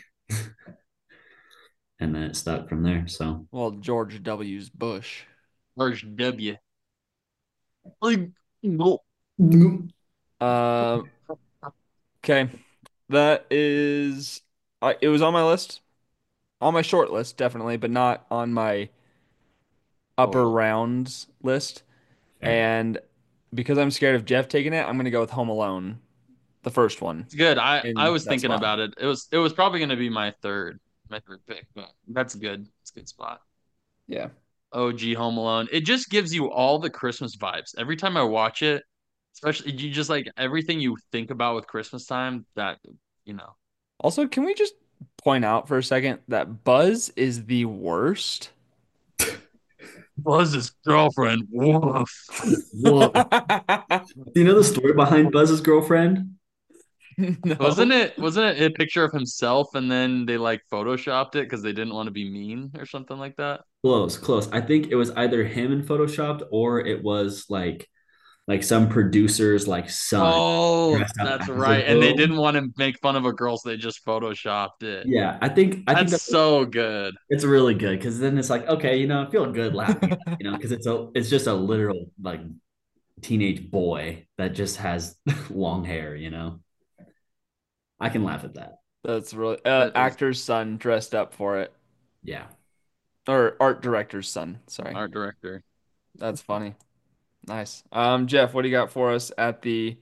And then it stuck from there. So, Well, George W's Bush. George W. Like, no. Uh, okay. That is I it was on my list. On my short list, definitely, but not on my upper Oh, rounds list. fair. And because I'm scared of Jeff taking it, I'm gonna go with Home Alone, the first one, it's good. I I in was that thinking spot. about it. It was it was probably going to be my third my third pick, but that's good. It's a good spot. Yeah. O G Home Alone. It just gives you all the Christmas vibes. Every time I watch it, especially you just like everything you think about with Christmas time that you know. Also, can we just point out for a second that Buzz is the worst? Buzz's girlfriend. Woof. Whoa. Do you know the story behind Buzz's girlfriend? Wasn't No. it wasn't it a picture of himself and then they like photoshopped it because they didn't want to be mean or something like that? Close, close. I think it was either him in Photoshopped or it was like like some producer's like son Oh, dressed up that's as a right. And they girl. didn't want to make fun of a girl, so they just photoshopped it. Yeah, I think I think That's that's so good. it's really good because then it's like okay, you know, I feel good laughing, at it, you know, because it's a it's just a literal like teenage boy that just has long hair, you know. I can laugh at that. That's really uh, That is actor's son dressed up for it, Yeah. or art director's son. Sorry, art director. that's funny. Nice. Um, Jeff, what do you got for us at the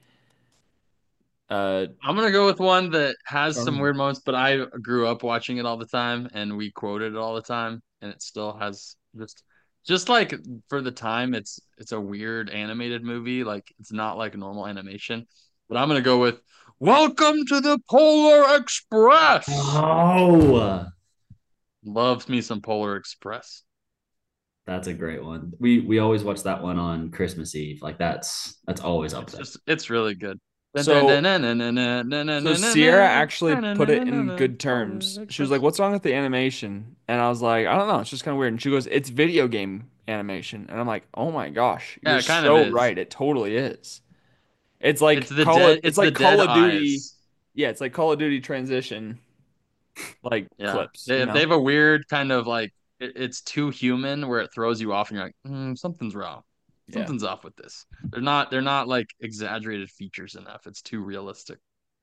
uh? I'm gonna go with one that has some Charm? weird moments, but I grew up watching it all the time and we quoted it all the time, and it still has just just like for the time, it's it's a weird animated movie. Like it's not like normal animation. But I'm gonna go with Welcome to the Polar Express. Oh, Loves me some Polar Express. that's a great one. We we always watch that one on Christmas Eve. Like that's that's always up It's there. just it's really good. So so Sierra actually put it in good terms. Polar She was like, Express. "What's wrong with the animation?" And I was like, "I don't know. It's just kind of weird." And she goes, "It's video game animation." And I'm like, "Oh my gosh, Yeah, you're it kind of so is. right. It totally is. It's It's like the Call of dead it's it's the like dead Call of Duty. eyes. Yeah, it's like Call of Duty transition like Yeah. clips, They you they know?" have a weird kind of like it, it's too human where it throws you off and you're like, mm, something's wrong. Yeah. Something's off with this. They're not they're not like exaggerated features enough. It's too realistic.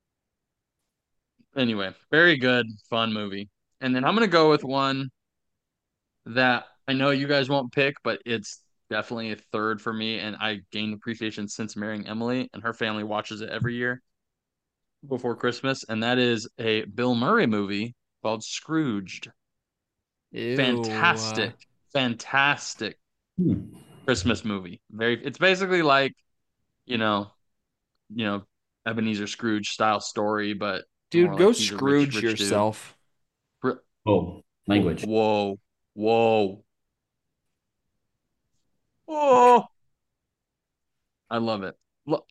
Anyway, very good, fun movie. And then I'm gonna go with one that I know you guys won't pick, but it's definitely a third for me. And I gained appreciation since marrying Emily, and her family watches it every year before Christmas. And that is a Bill Murray movie called Scrooged. Ew. uh, Fantastic, fantastic Hmm. Christmas movie. Very, it's basically like, you know, you know, Ebenezer Scrooge style story, but more Dude, go like he's a rich, Scrooge rich dude. yourself. Br- Oh, Whoa, language. whoa, whoa, whoa! I love it. Lo-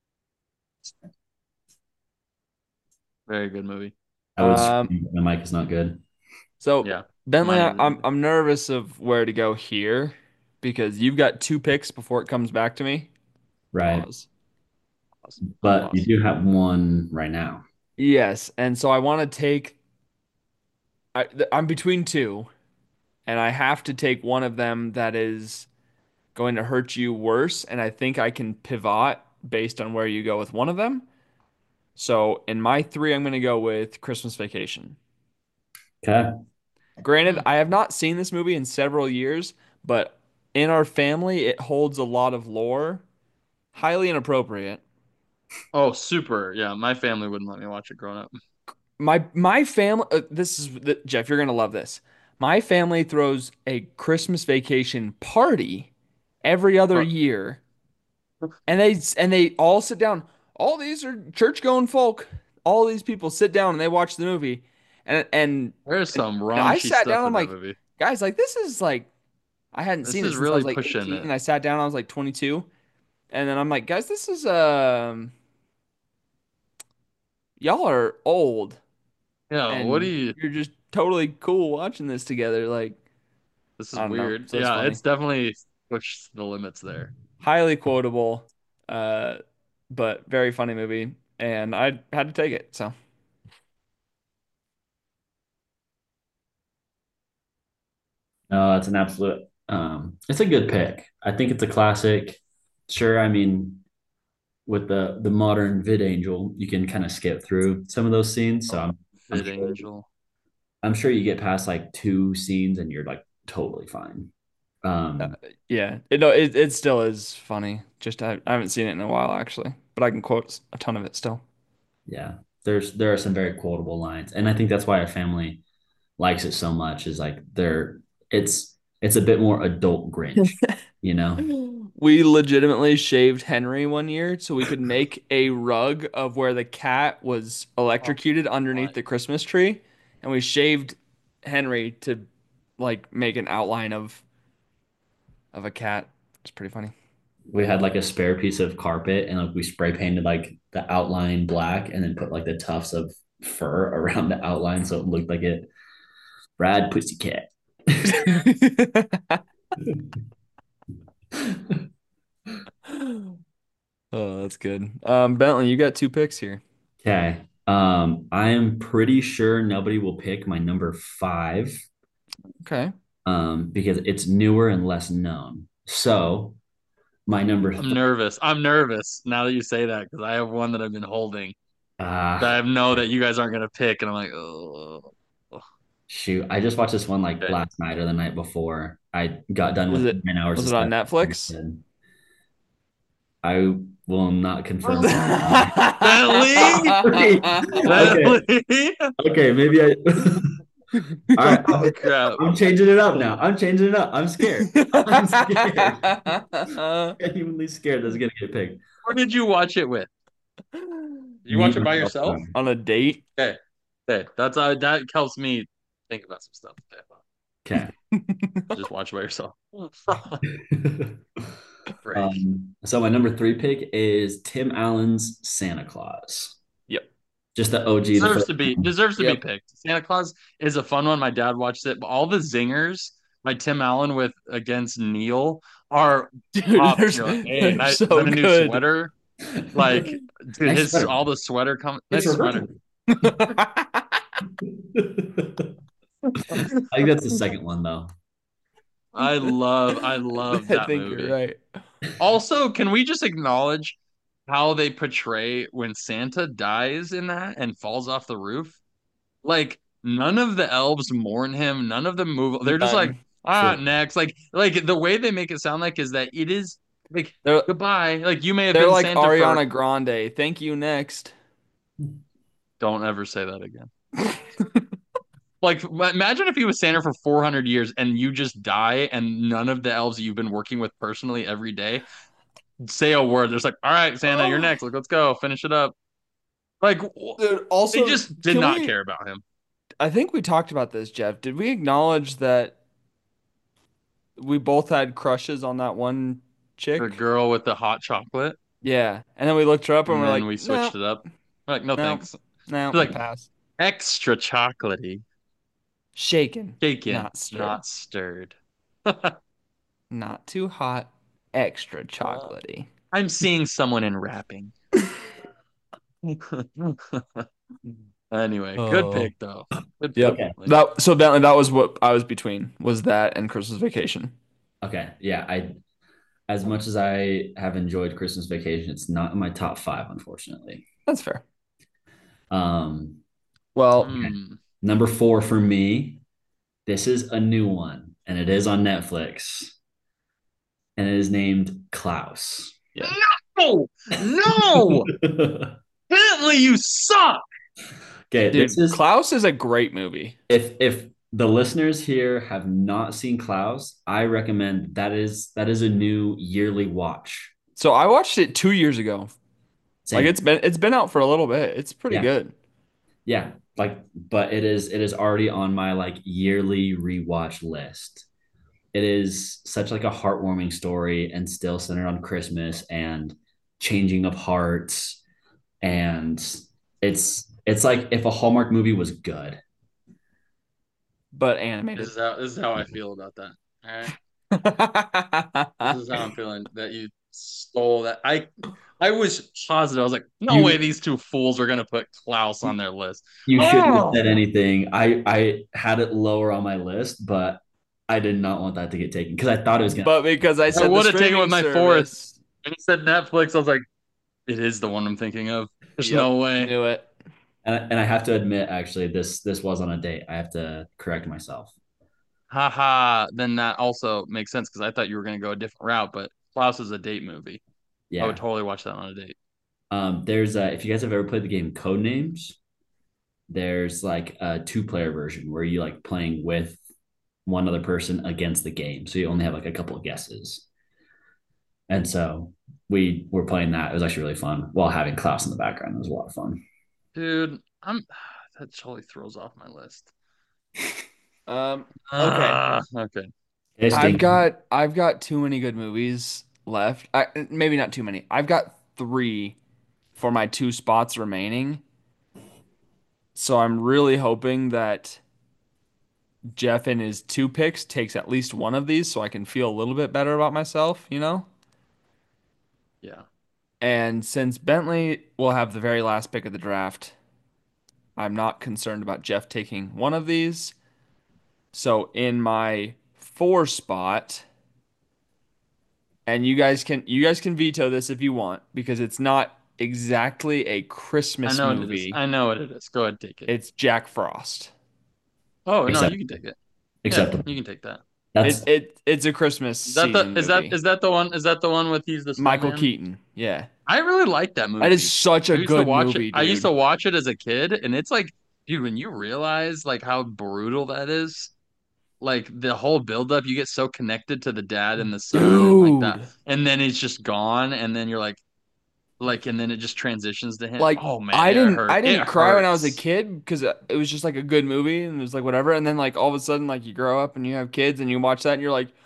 Very good movie. I would Um, scream, but my mic is not good. so Yeah, Bentley, mine I, isn't I'm either. I'm nervous of where to go here because you've got two picks before it comes back to me. Right. Pause. Pause. But you Pause. do have one right now. Yes, and so I want to take. I, th- I'm between two, and I have to take one of them that is going to hurt you worse, and I think I can pivot based on where you go with one of them. So in my three, I'm going to go with Christmas Vacation. Okay. Granted, I have not seen this movie in several years, but in our family, it holds a lot of lore, highly inappropriate. Oh, super. Yeah, my family wouldn't let me watch it growing up. My my family, uh, this is th- Jeff, you're gonna love this. My family throws a Christmas vacation party every other Uh, year, and they and they all sit down. All these are church-going folk. All these people sit down and they watch the movie, and and There's and, some and I raunchy sat down. stuff I'm in that like, movie. guys, like this is like I hadn't This seen it is since I was really like pushing eighteen, it. and I sat down. I was like twenty-two, and then I'm like, guys, this is um, y'all are old, Yeah, what do and you? you're just totally cool watching this together. Like, This is I don't know. weird. So it's Yeah, funny. it's definitely pushed the limits there. Highly quotable, uh, but very funny movie, and I had to take it. So No, it's an absolute um it's a good pick. I think it's a classic. Sure, I mean with the the modern vid angel, you can kind of skip through some of those scenes. So Oh, I'm I'm Fit sure Angel. I'm sure you get past like two scenes and you're like totally fine. uh, Um yeah, it no, it it still is funny. Just I, I haven't seen it in a while actually, but I can quote a ton of it still. yeah, there's there are some very quotable lines. And I think that's why our family likes it so much is like they're it's it's a bit more adult Grinch, you know? We legitimately shaved Henry one year so we could make a rug of where the cat was Oh electrocuted my. underneath the Christmas tree, and we shaved Henry to like make an outline of of a cat. It's pretty funny. We had like a spare piece of carpet and like we spray painted like the outline black and then put like the tufts of fur around the outline so it looked like it. Brad Pussycat. Oh, that's good. Um, Bentley, you got two picks here. Okay. Um, I am pretty sure nobody will pick my number five, Okay. um, because it's newer and less known. So my number I'm th- nervous. I'm nervous now that you say that because I have one that I've been holding uh, that I know that you guys aren't gonna pick, and I'm like, oh, shoot, I just watched this one like okay. last night or the night before. I got done Is with it nine hours was of it on stuff. Netflix? I will not confirm. Bentley, Okay. Okay. Bentley. Okay. Maybe I. All right. Oh crap! I'm changing it up now. I'm changing it up. I'm scared. I'm scared. Genuinely scared that's gonna get picked. Where did you watch it with? Did you Me watch and it my by yourself? girlfriend. On a date? Okay, okay. That's uh, that helps me think about some stuff. Okay. Okay. Just watch it by yourself. Break. Um, so my number three pick is Tim Allen's Santa Claus. Yep. Just the O G, the Deserves first to be one. deserves to be Yep. picked. Santa Claus is a fun one. My dad watched it, but all the zingers by Tim Allen with against Neil are Dude, top they're, tier. Like, hey, they're nice, is that so a new good. sweater? Like, dude, Nice his sweater. all the sweater come It's nice sweater. reversible. I think that's the second one though. I love I love I that think you're movie. right. Also, can we just acknowledge how they portray when Santa dies in that and falls off the roof? Like none of the elves mourn him, none of them move. They're just like, None. ah, True. next. Like like the way they make it sound like is that it is like They're goodbye. Like you may have they're been like Santa for Ariana Grande. Thank you next. don't ever say that again. Like imagine if he was Santa for four hundred years and you just die and none of the elves that you've been working with personally every day say a word. There's like, all right, Santa, you're Oh, next. Like, let's go, finish it up. Like Dude, they also, just did can not we? care about him. I think we talked about this, Jeff. Did we acknowledge that we both had crushes on that one The chick? girl with the hot chocolate, Yeah. And then we looked her up and and we're then like, we switched no, it up. We're like, no no, thanks. She's no, like pass. extra chocolatey, Shaken, shaken, not stirred. not stirred. Not too hot, extra Uh, chocolatey. I'm seeing someone in wrapping. Anyway, good Oh. pick though. Good pick, Yep. Okay. Bentley. That so Bentley, that was what I was between, was that and Christmas Vacation. Okay. Yeah. I as much as I have enjoyed Christmas Vacation, it's not in my top five, unfortunately. That's fair. Um, Well, okay. Hmm. Number four for me. This is a new one, and it is on Netflix, and it is named Klaus. yeah. No, no, Okay, Bentley, you suck. this Dude, is Klaus is a great movie. if if the listeners here have not seen Klaus, I recommend that is that is a new yearly watch. So I watched it two years ago. Like Same. it's been it's been out for a little bit. It's pretty Yeah. good. Yeah. Like, but it is it is already on my like yearly rewatch list. It is such like a heartwarming story and still centered on Christmas and changing of hearts. And it's it's like if a Hallmark movie was good. But This animated. is how this is how I feel about that. All right. This is how I'm feeling that you stole that. I I was positive. I was like, no way You these two fools are gonna put Klaus on their list. you shouldn't have Oh, said anything. I I had it lower on my list, but I did not want that to get taken because I thought it was gonna. But because I I said the would have taken it with streaming my fourth. service. And he said Netflix. I was like, it is the one I'm thinking of. There's Yep, no way. knew it. And, and I have to admit, actually, this this was on a date. I have to correct myself. Haha. Then that also makes sense because I thought you were gonna go a different route, but Klaus is a date movie. I would Yeah. totally watch that on a date. Um, there's uh, if you guys have ever played the game Codenames, there's like a two player version where you like playing with one other person against the game, so you only have like a couple of guesses. And so we were playing that. It was actually really fun while having Klaus in the background. It was a lot of fun. Dude, I'm that totally throws off my list. Um, okay. Ah, okay. Hey, I've Stinky. got I've got too many good movies left. I maybe not too many. I've got three for my two spots remaining. So I'm really hoping that Jeff in his two picks takes at least one of these so I can feel a little bit better about myself, you know? Yeah. And since Bentley will have the very last pick of the draft, I'm not concerned about Jeff taking one of these. So in my four spot, and you guys can you guys can veto this if you want because it's not exactly a I Christmas know what it is. movie. I know what it is. Go ahead, take it. It's Jack Frost. Oh no, Accept, you can take it. Yeah, acceptable. you can take that. It That's it it's a Christmas Is that the season is that movie. is that the one is that the one with he's the Michael snowman? Keaton. Yeah. I really like that That is movie. such I a used to good watch it. movie, I used to dude. watch it as a kid, and it's like, dude, when you realize like how brutal that is, like the whole buildup, you get so connected to the dad and the son and like that, Dude. and then he's just gone, and then you're like, like, and then it just transitions to him. Like Oh man, I it didn't hurt. I It didn't cry when I was a hurts, kid because it was just like a good movie and it was like whatever. And then like all of a sudden like you grow up and you have kids and you watch that and you're like,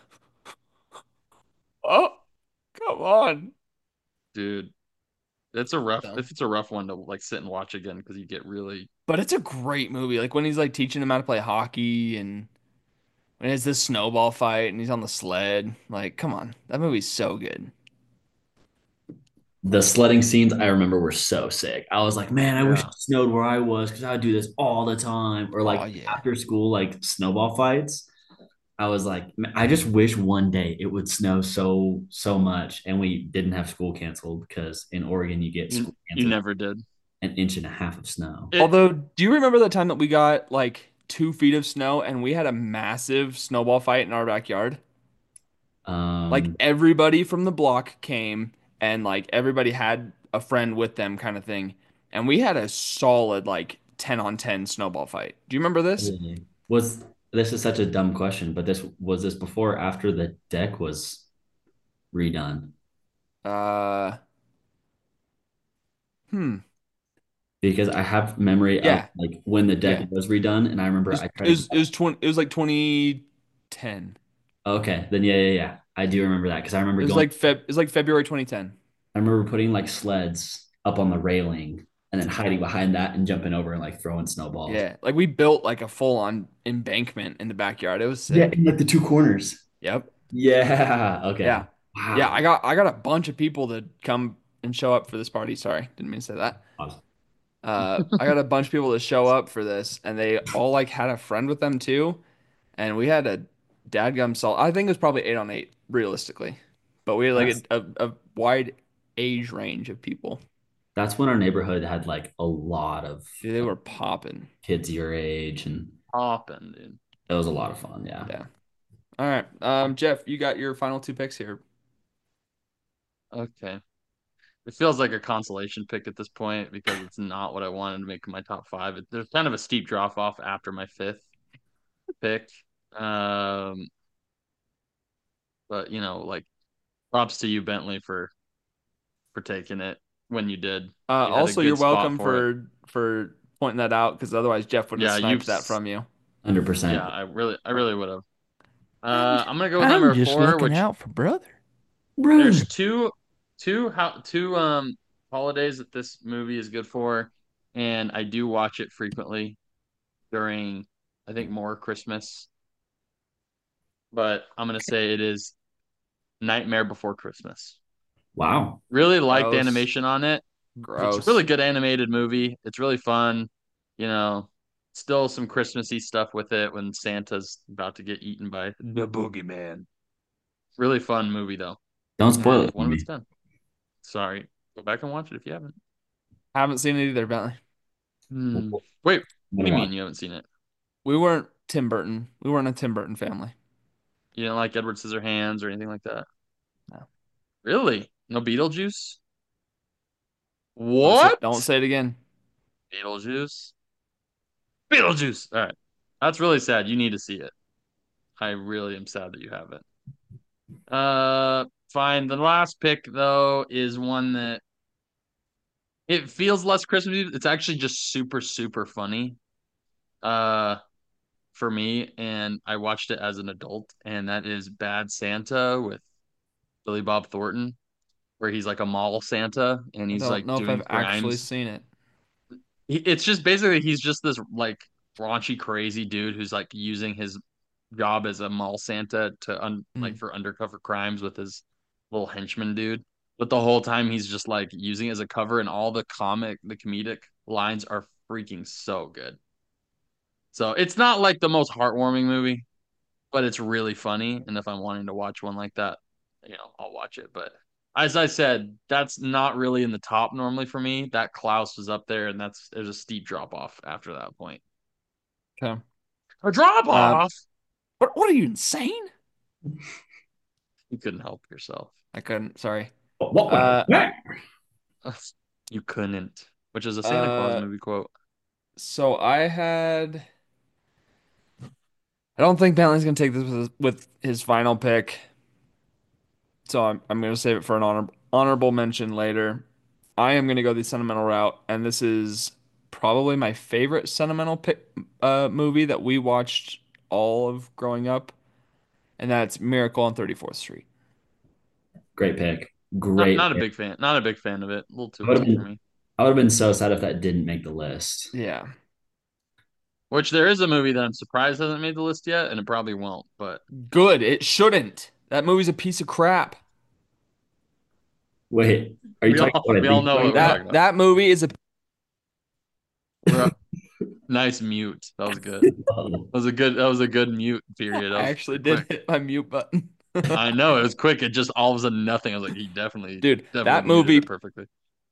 oh, come on. dude. It's a rough. So, If it's a rough one to like sit and watch again because you get really. but it's a great movie. Like when he's like teaching him how to play hockey and when it's this snowball fight and he's on the sled. Like, come on. That movie's so good. the sledding scenes I remember were so sick. I was like, man, I wish Yeah. it snowed where I was because I would do this all the time. Or Oh like yeah. after school, like snowball fights. I was like, I just wish one day it would snow so so much, and we didn't have school canceled because in Oregon you get You school you canceled never did. an inch and a half of snow. It Although, do you remember the time that we got like two feet of snow and we had a massive snowball fight in our backyard? Like Um, everybody from the block came and like everybody had a friend with them kind of thing. And we had a solid like ten on ten snowball fight. Do you remember this? really? Was this is such a dumb question, but this was this before or after the deck was redone? Uh, hmm. because I have memory of Yeah, like when the deck yeah. was redone, and I It remember was I it tried to. was, it was twenty. It was like twenty ten. Okay, then yeah, yeah, yeah. I do remember that because I remember It was going. like Feb. It was like February twenty ten. I remember putting like sleds up on the railing and then hiding behind that and jumping over and like throwing snowballs. Yeah, like we built like a full on embankment in the backyard. It was Yeah, sick. in like the two corners. Yep. Yeah. Okay. Yeah. Yeah, Wow. I got I got a bunch of people to come and show up for this party. Sorry, didn't mean to say that. Awesome. Uh, I got a bunch of people to show up for this, and they all like had a friend with them too. And we had a dadgum salt. I think it was probably eight on eight, realistically. But we had That's like a, a, a wide age range of people. that's when our neighborhood had like a lot of Dude, they like, were popping. kids your age, and Hopping, dude. it was a lot of fun. Yeah. Yeah. All right. Um, Jeff, you got your final two picks here. Okay. It feels like a consolation pick at this point because it's not what I wanted to make my top five. It, there's kind of a steep drop off after my fifth pick. Um, but you know, like props to you, Bentley, for for taking it when you did. Uh, You had a also, you're good spot welcome for it. for for pointing that out because otherwise Jeff wouldn't have Yeah, you. sniped that from you. Hundred Yeah, percent, I really, I really would have. I'm Uh, just, I'm gonna go with I'm number just four, looking which out for brother. brother. there's two, two how two um holidays that this movie is good for, and I do watch it frequently during, I think more Christmas, but I'm gonna say it is Nightmare Before Christmas. Wow. Really liked the Gross. animation on it. It's a really Gross. good animated movie. It's really fun. You know, still some Christmassy stuff with it when Santa's about to get eaten by the boogeyman. Really fun movie though, Don't spoil and it for one of its me. kind. Sorry, go back and watch it if you haven't. Haven't seen it either, Bentley. Hmm. I'm Wait, what do gonna you watch. mean you haven't seen it? We weren't Tim Burton. We weren't a Tim Burton family. You didn't like Edward Scissorhands or anything like that? No. Really? No Beetlejuice? Don't say, What? don't say it again. Beetlejuice? Beetlejuice. All right. That's really sad. You need to see it. I really am sad that you haven't. Uh, fine. The last pick though is one that it feels less Christmassy. It's actually just super, super funny. Uh, for me, and I watched it as an adult, and that is Bad Santa with Billy Bob Thornton, where he's like a mall Santa and I he's don't like know if doing I've actually crimes. seen it. He, it's just basically he's just this like raunchy, crazy dude who's like using his job as a mall Santa to un, like Mm. for undercover crimes with his little henchman dude. But the whole time he's just like using it as a cover, and all the comic, the comedic lines are freaking so good. So it's not like the most heartwarming movie, but it's really funny. And if I'm wanting to watch one like that, you know, I'll watch it. But as I said, that's not really in the top normally for me. That Klaus was up there, and that's there's a steep drop off after that point. Okay. A drop Um, off. what what are you insane? You couldn't help yourself. I couldn't. Sorry. What? What? Uh, What? You couldn't, which is a Santa Claus uh. movie quote. So I had. I don't think Bentley's gonna take this with his, with his final pick. So I'm I'm gonna save it for an honor, honorable mention later. I am gonna go the sentimental route, and this is probably my favorite sentimental pick uh movie that we watched all of growing up, and that's Miracle on thirty-fourth Street. Great pick. Not Great not a pick. big fan. Not a big fan of it. A little too I would have old for been me. I would have been so sad if that didn't make the list. Yeah. Which there is a movie that I'm surprised hasn't made the list yet, and it probably won't. But Good. It shouldn't. That movie's a piece of crap. Wait, are you we talking all about what I we all think know you're what talking we're about? talking That about. that movie is a We're nice mute. That was good. That was a good. That was a good mute period. That I was actually did quick. hit my mute button. I know it was quick. It just all of a sudden nothing. I was like, he definitely, Dude, definitely that muted movie it perfectly.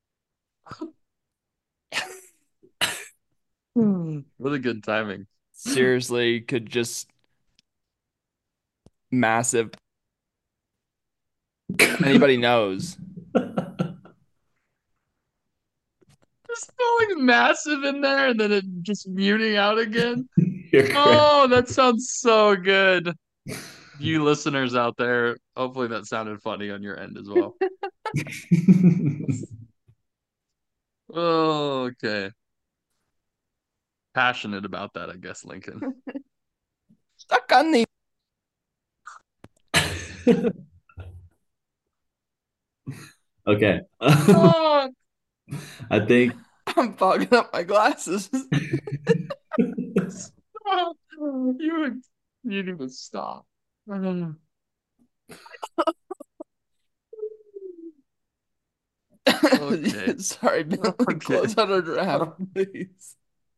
Really good timing. seriously could just massive. Anybody knows. Just going massive in there and then it just muting out again. You're correct. Oh, that sounds so good. You listeners out there, hopefully that sounded funny on your end as well. Oh, okay. Passionate about that, I guess, Lincoln. Stuck on the. Okay. Oh, I think I'm fogging up my glasses. stop. You would, you need to stop. Okay. Sorry, Bentley, Okay. close out our draft, please.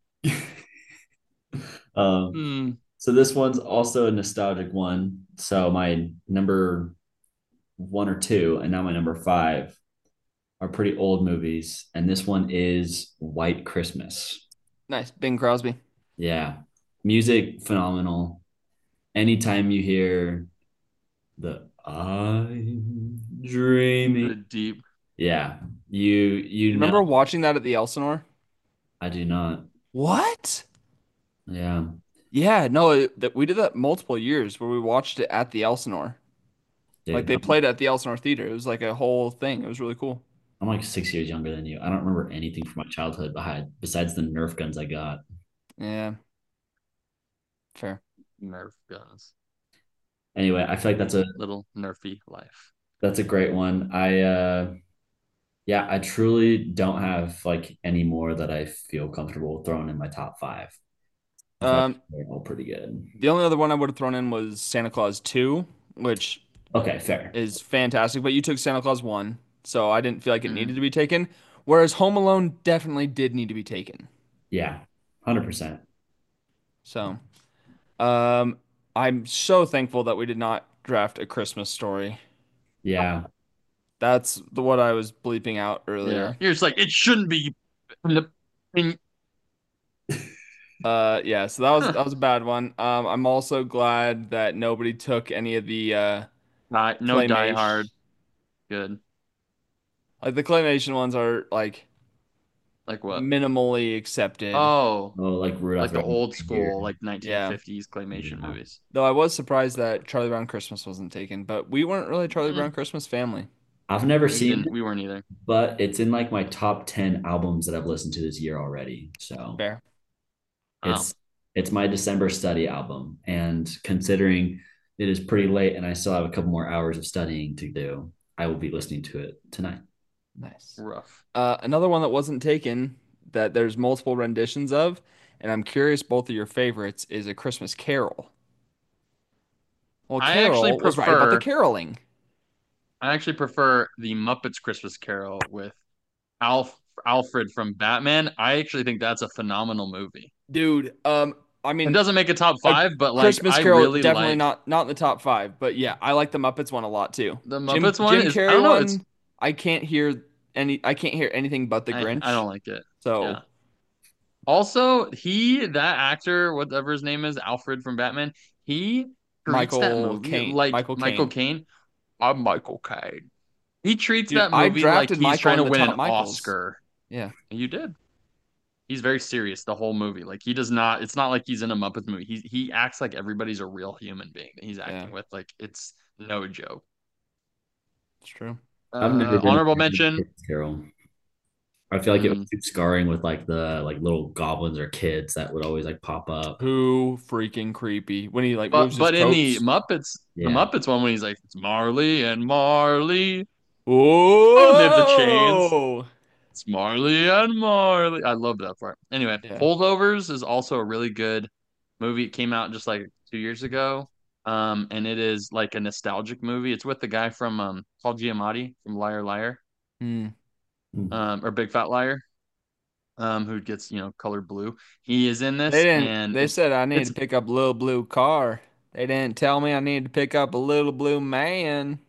um Hmm. so this one's also a nostalgic one. So my number one or two, and now my number five are pretty old movies, and this one is White Christmas. Nice, Bing Crosby. Yeah, music phenomenal. Anytime you hear the "I'm The dreaming," deep. yeah, you you know Remember watching that at the Elsinore? I do not. What? Yeah, Yeah, no, it, that we did that multiple years where we watched it at the Elsinore. Like dude, they I'm, played at the Elsinore Theater. It was like a whole thing. It was really cool. I'm like six years younger than you. I don't remember anything from my childhood behind besides the Nerf guns I got. Yeah, fair. Nerf guns. Anyway, I feel like that's a Little nerfy life. that's a great one. I uh yeah, I truly don't have like any more that I feel comfortable throwing in my top five. I feel like Um, they're all pretty good. the only other one I would have thrown in was Santa Claus two, which Okay, fair. is fantastic, but you took Santa Claus one, so I didn't feel like it Mm. needed to be taken. Whereas Home Alone definitely did need to be taken. Yeah, one hundred percent. So, um, I'm so thankful that we did not draft A Christmas Story. Yeah. That's the what I was bleeping out Yeah. earlier. You're just like, it shouldn't be. Uh, yeah, so that was that was a bad one. Um, I'm also glad that nobody took any of the uh Die, no Die claymation. Hard. Good. Like the claymation ones are like Like what? minimally accepted. Oh, Oh, like Rudolph like the the Red-Nosed old school, Reindeer. like Yeah. nineteen fifties claymation Yeah. movies. Though I was surprised that Charlie Brown Christmas wasn't taken, but we weren't really a Charlie Mm, Brown Christmas family. I've never we seen didn't. it, We weren't either. but it's in like my top ten albums that I've listened to this year already. So Fair. Oh, it's it's my December study album. And considering it is pretty late and I still have a couple more hours of studying to do, I will be listening to it tonight. Nice. rough. Uh, another one that wasn't taken that there's multiple renditions of, and I'm curious both of your favorites is A Christmas Carol. Well, I actually Carol was right about the prefer. caroling. I actually prefer the Muppets Christmas Carol with Alf Alfred from Batman. I actually think that's a phenomenal movie. Dude, um, I It mean, doesn't make a top A five, but like Christmas I Carol really definitely like not not in the top five, but yeah, I like the Muppets one a lot too. the Jim Muppets one. Jim Is I Carrey don't know. It's one, I can't hear any I can't hear anything but the I I Grinch. don't like it. So Yeah. Also, he that actor, whatever his name is, Alfred from Batman, he treats that Michael movie Caine, like Michael Michael Caine. Caine. I'm Michael Caine. He treats Dude, that I movie like drafted he's Michael trying in to the win an top Michaels. Oscar. Yeah, And you did. He's very serious the whole movie. Like he does not. It's not like he's in a Muppets movie. He he acts like everybody's a real human being that he's yeah, acting with. Like it's no joke. it's true. I've never Uh, been a honorable fan of mention. Christmas Carol. I feel like it was Mm, too scarring with like the like little goblins or kids that would always like pop up. Too freaking creepy when he like but moves his but in the coats. Muppets, the Yeah. Muppets one when he's like it's Marley and Marley, unnip the chains. Whoa! It's Marley and Marley. I love that part. Anyway, Yeah. Holdovers is also a really good movie. It came out just like two years ago. Um, and it is like a nostalgic movie. It's with the guy from um Paul Giamatti from Liar Liar, Hmm. Mm. um, or Big Fat Liar, um, who gets, you know, colored blue. He is in They this didn't. and They it's said I need it's to pick up a little blue car. They didn't tell me I need to pick up a little blue man.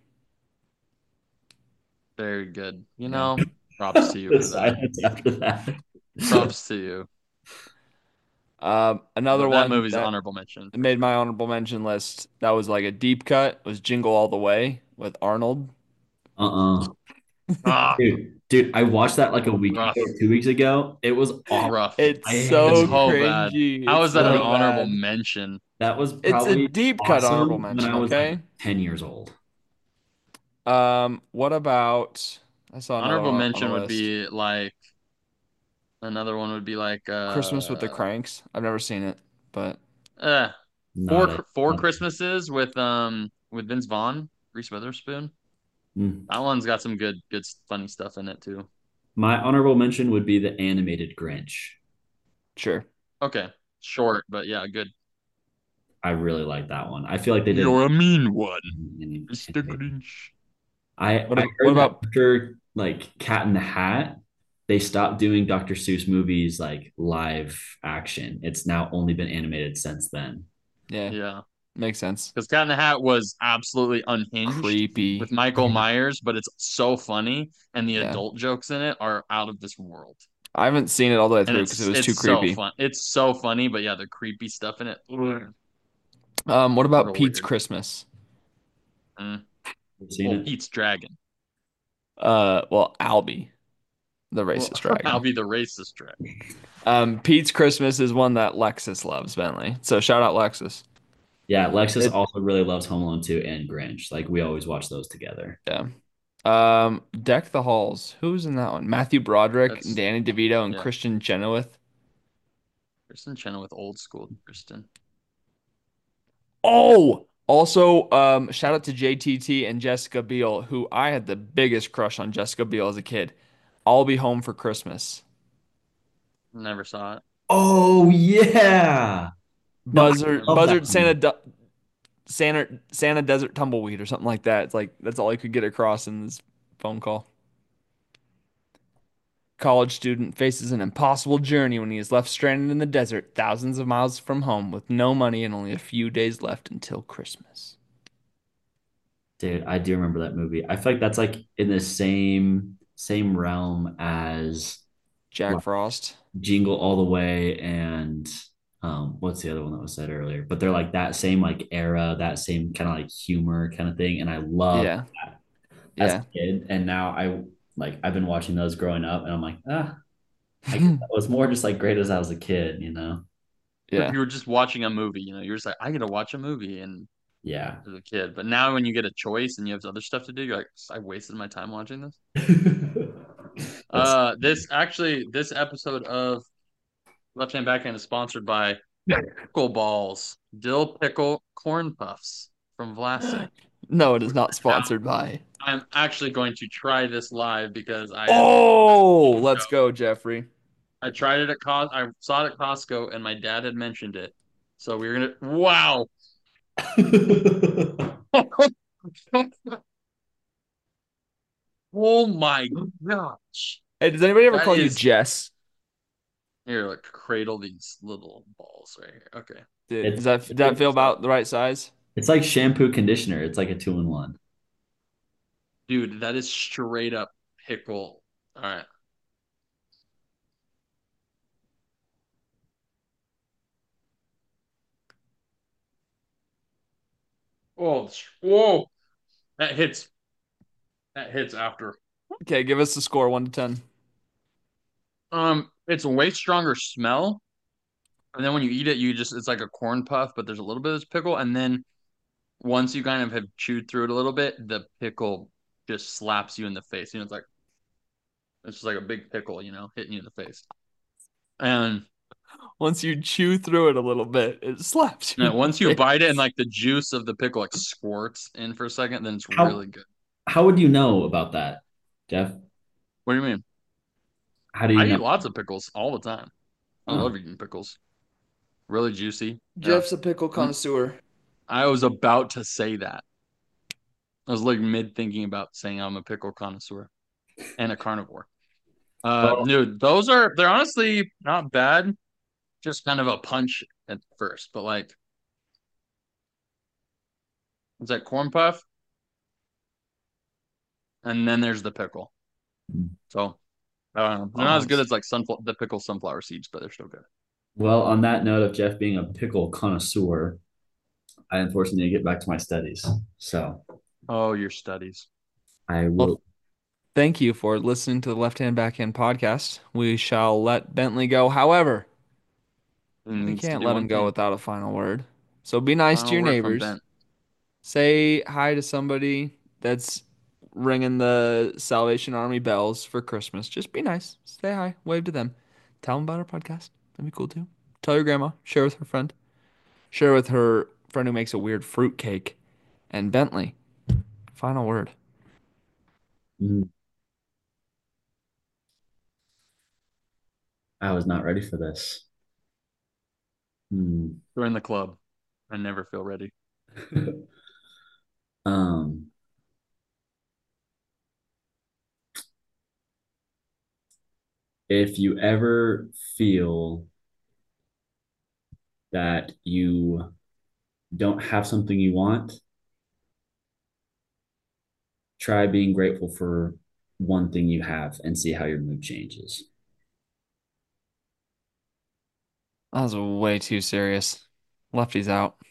very good. You Yeah. know, props to you The for that. silence after that. Props to you. Um, another But that one movie's that honorable mention for made sure. my honorable mention list that was like a deep cut was Jingle All the Way with Arnold. Uh-uh. Ah, Dude, dude, I watched that like a week rough, ago, two weeks ago. It was awful. rough. It's I It's so hated so it. bad. cringy. How It's is that an so Like honorable bad. mention? that was It's a probably deep cut honorable awesome when mention, I was like okay? ten years old. Um, what about I saw another Honorable one on the mention would list. be like Another one would be like Christmas with the uh, Cranks. I've never seen it, but uh four Not a, Chr- four not a Christmases with um with Vince Vaughn, Reese Witherspoon. mm. That one's got some good good funny stuff in it too. My honorable mention would be the animated Grinch. sure. Okay, short, but yeah, good. I really like that one. I feel like they did. You're a mean one, any- mister Grinch. I What I ab- what heard that about after like Cat in the Hat, they stopped doing doctor Seuss movies like live action. It's now only been animated since then. yeah, Yeah, makes sense. because Cat in the Hat was absolutely unhinged with Creepy. Michael Myers, but it's so funny, and the Yeah. adult jokes in it are out of this world. I haven't seen it all the way And through because it it's was too it's so creepy. fun. It's so funny, but yeah, the creepy stuff in it, ugh, Um, what about real Pete's weird. Christmas? Mm. You seen Well, it? Pete's Dragon. Uh, well, Albie, the Well, racist I'll dragon. be the racist dragon. Um, Pete's Christmas is one that Lexus loves, Bentley. So shout out Lexus. Yeah, Lexus It, also really loves Home Alone two and Grinch. Like we always watch those together. yeah. Um, Deck the Halls. Who's in that one? Matthew Broderick, That's Danny DeVito, and yeah. Christian Chenoweth. Kristen Chenoweth, old school Kristen. Oh, also, um, shout out to J T T and Jessica Biel, who I had the biggest crush on Jessica Biel as a kid. I'll be home for Christmas. Never saw it. Oh yeah. No, I Buzzard, love that Buzzard, Santa, movie. Du- Santa, Santa Desert Tumbleweed or something like that. It's like that's all I could get across in this phone call. College student faces an impossible journey when he is left stranded in the desert, thousands of miles from home, with no money and only a few days left until Christmas. Dude, I do remember that movie. I feel like that's like in the same same realm as Jack like Frost. Jingle All the Way and um what's the other one that was said earlier? But they're like that same like era, that same kind of like humor kind of thing. And I love Yeah, that as a yeah. kid. And now I like I've been watching those growing up and I'm like, ah, I guess that was more just like great as I was a kid, you know? Yeah, You were just watching a movie, you know, you're just like, I get to watch a movie and Yeah. as a kid. But now when you get a choice and you have other stuff to do, you're like, I wasted my time watching this. That's Uh this actually this episode of Left Hand Backhand is sponsored by Pickle Balls, Dill Pickle Corn Puffs from Vlasic. no, it is not Now sponsored by. I'm actually going to try this live because I have Oh, let's go, Jeffrey. I tried it at Cos I saw it at Costco and my dad had mentioned it. So we were gonna wow. Oh my gosh. Hey, does anybody ever That call you is Jess? here, like cradle these little balls right here. Okay. Dude, it's does that does that feel about the right size? it's like shampoo conditioner. It's like a two in one. Dude, that is straight up pickle. All right. Oh, whoa. That hits. That hits after. Okay, give us the score, one to ten. Um, it's a way stronger smell. And then when you eat it, you just it's like a corn puff, but there's a little bit of this pickle. And then once you kind of have chewed through it a little bit, the pickle just slaps you in the face. You know, it's like it's just like a big pickle, you know, hitting you in the face. And Once you chew through it a little bit, it slaps you you know, in the once you bite it and face. like the juice of the pickle like squirts in for a second, then it's How really good. how would you know about that, Jeff? What do you mean? How do you I know? eat lots of pickles all the time. I Oh, love eating pickles. Really juicy. Yeah. Jeff's a pickle Mm. connoisseur. I was about to say that. I was like mid thinking about saying I'm a pickle connoisseur and a carnivore. Uh, well, dude, those are they're honestly not bad. Just kind of a punch at first, but like, it's that corn puff, and then there's the pickle. So I don't know. They're not as good Pause. as like sunflower the pickle sunflower seeds, but they're still good. well, on that note of Jeff being a pickle connoisseur, I unfortunately need to get back to my studies. So Oh, your studies. I Well, will. thank you for listening to the Left Hand Backhand podcast. We shall let Bentley go. However, It we needs to can't do let one him go thing. without a final word. So be nice to Final your word from neighbors. Ben. Say hi to somebody that's ringing the Salvation Army bells for Christmas. Just be nice. Say hi. Wave to them. Tell them about our podcast. That'd be cool too. Tell your grandma. Share with her friend. Share with her friend who makes a weird fruit cake. And Bentley, final word. Mm, I was not ready for this. Hmm. Join the club. I never feel ready. um, if you ever feel that you don't have something you want, try being grateful for one thing you have and see how your mood changes. That was way too serious. Lefty's out.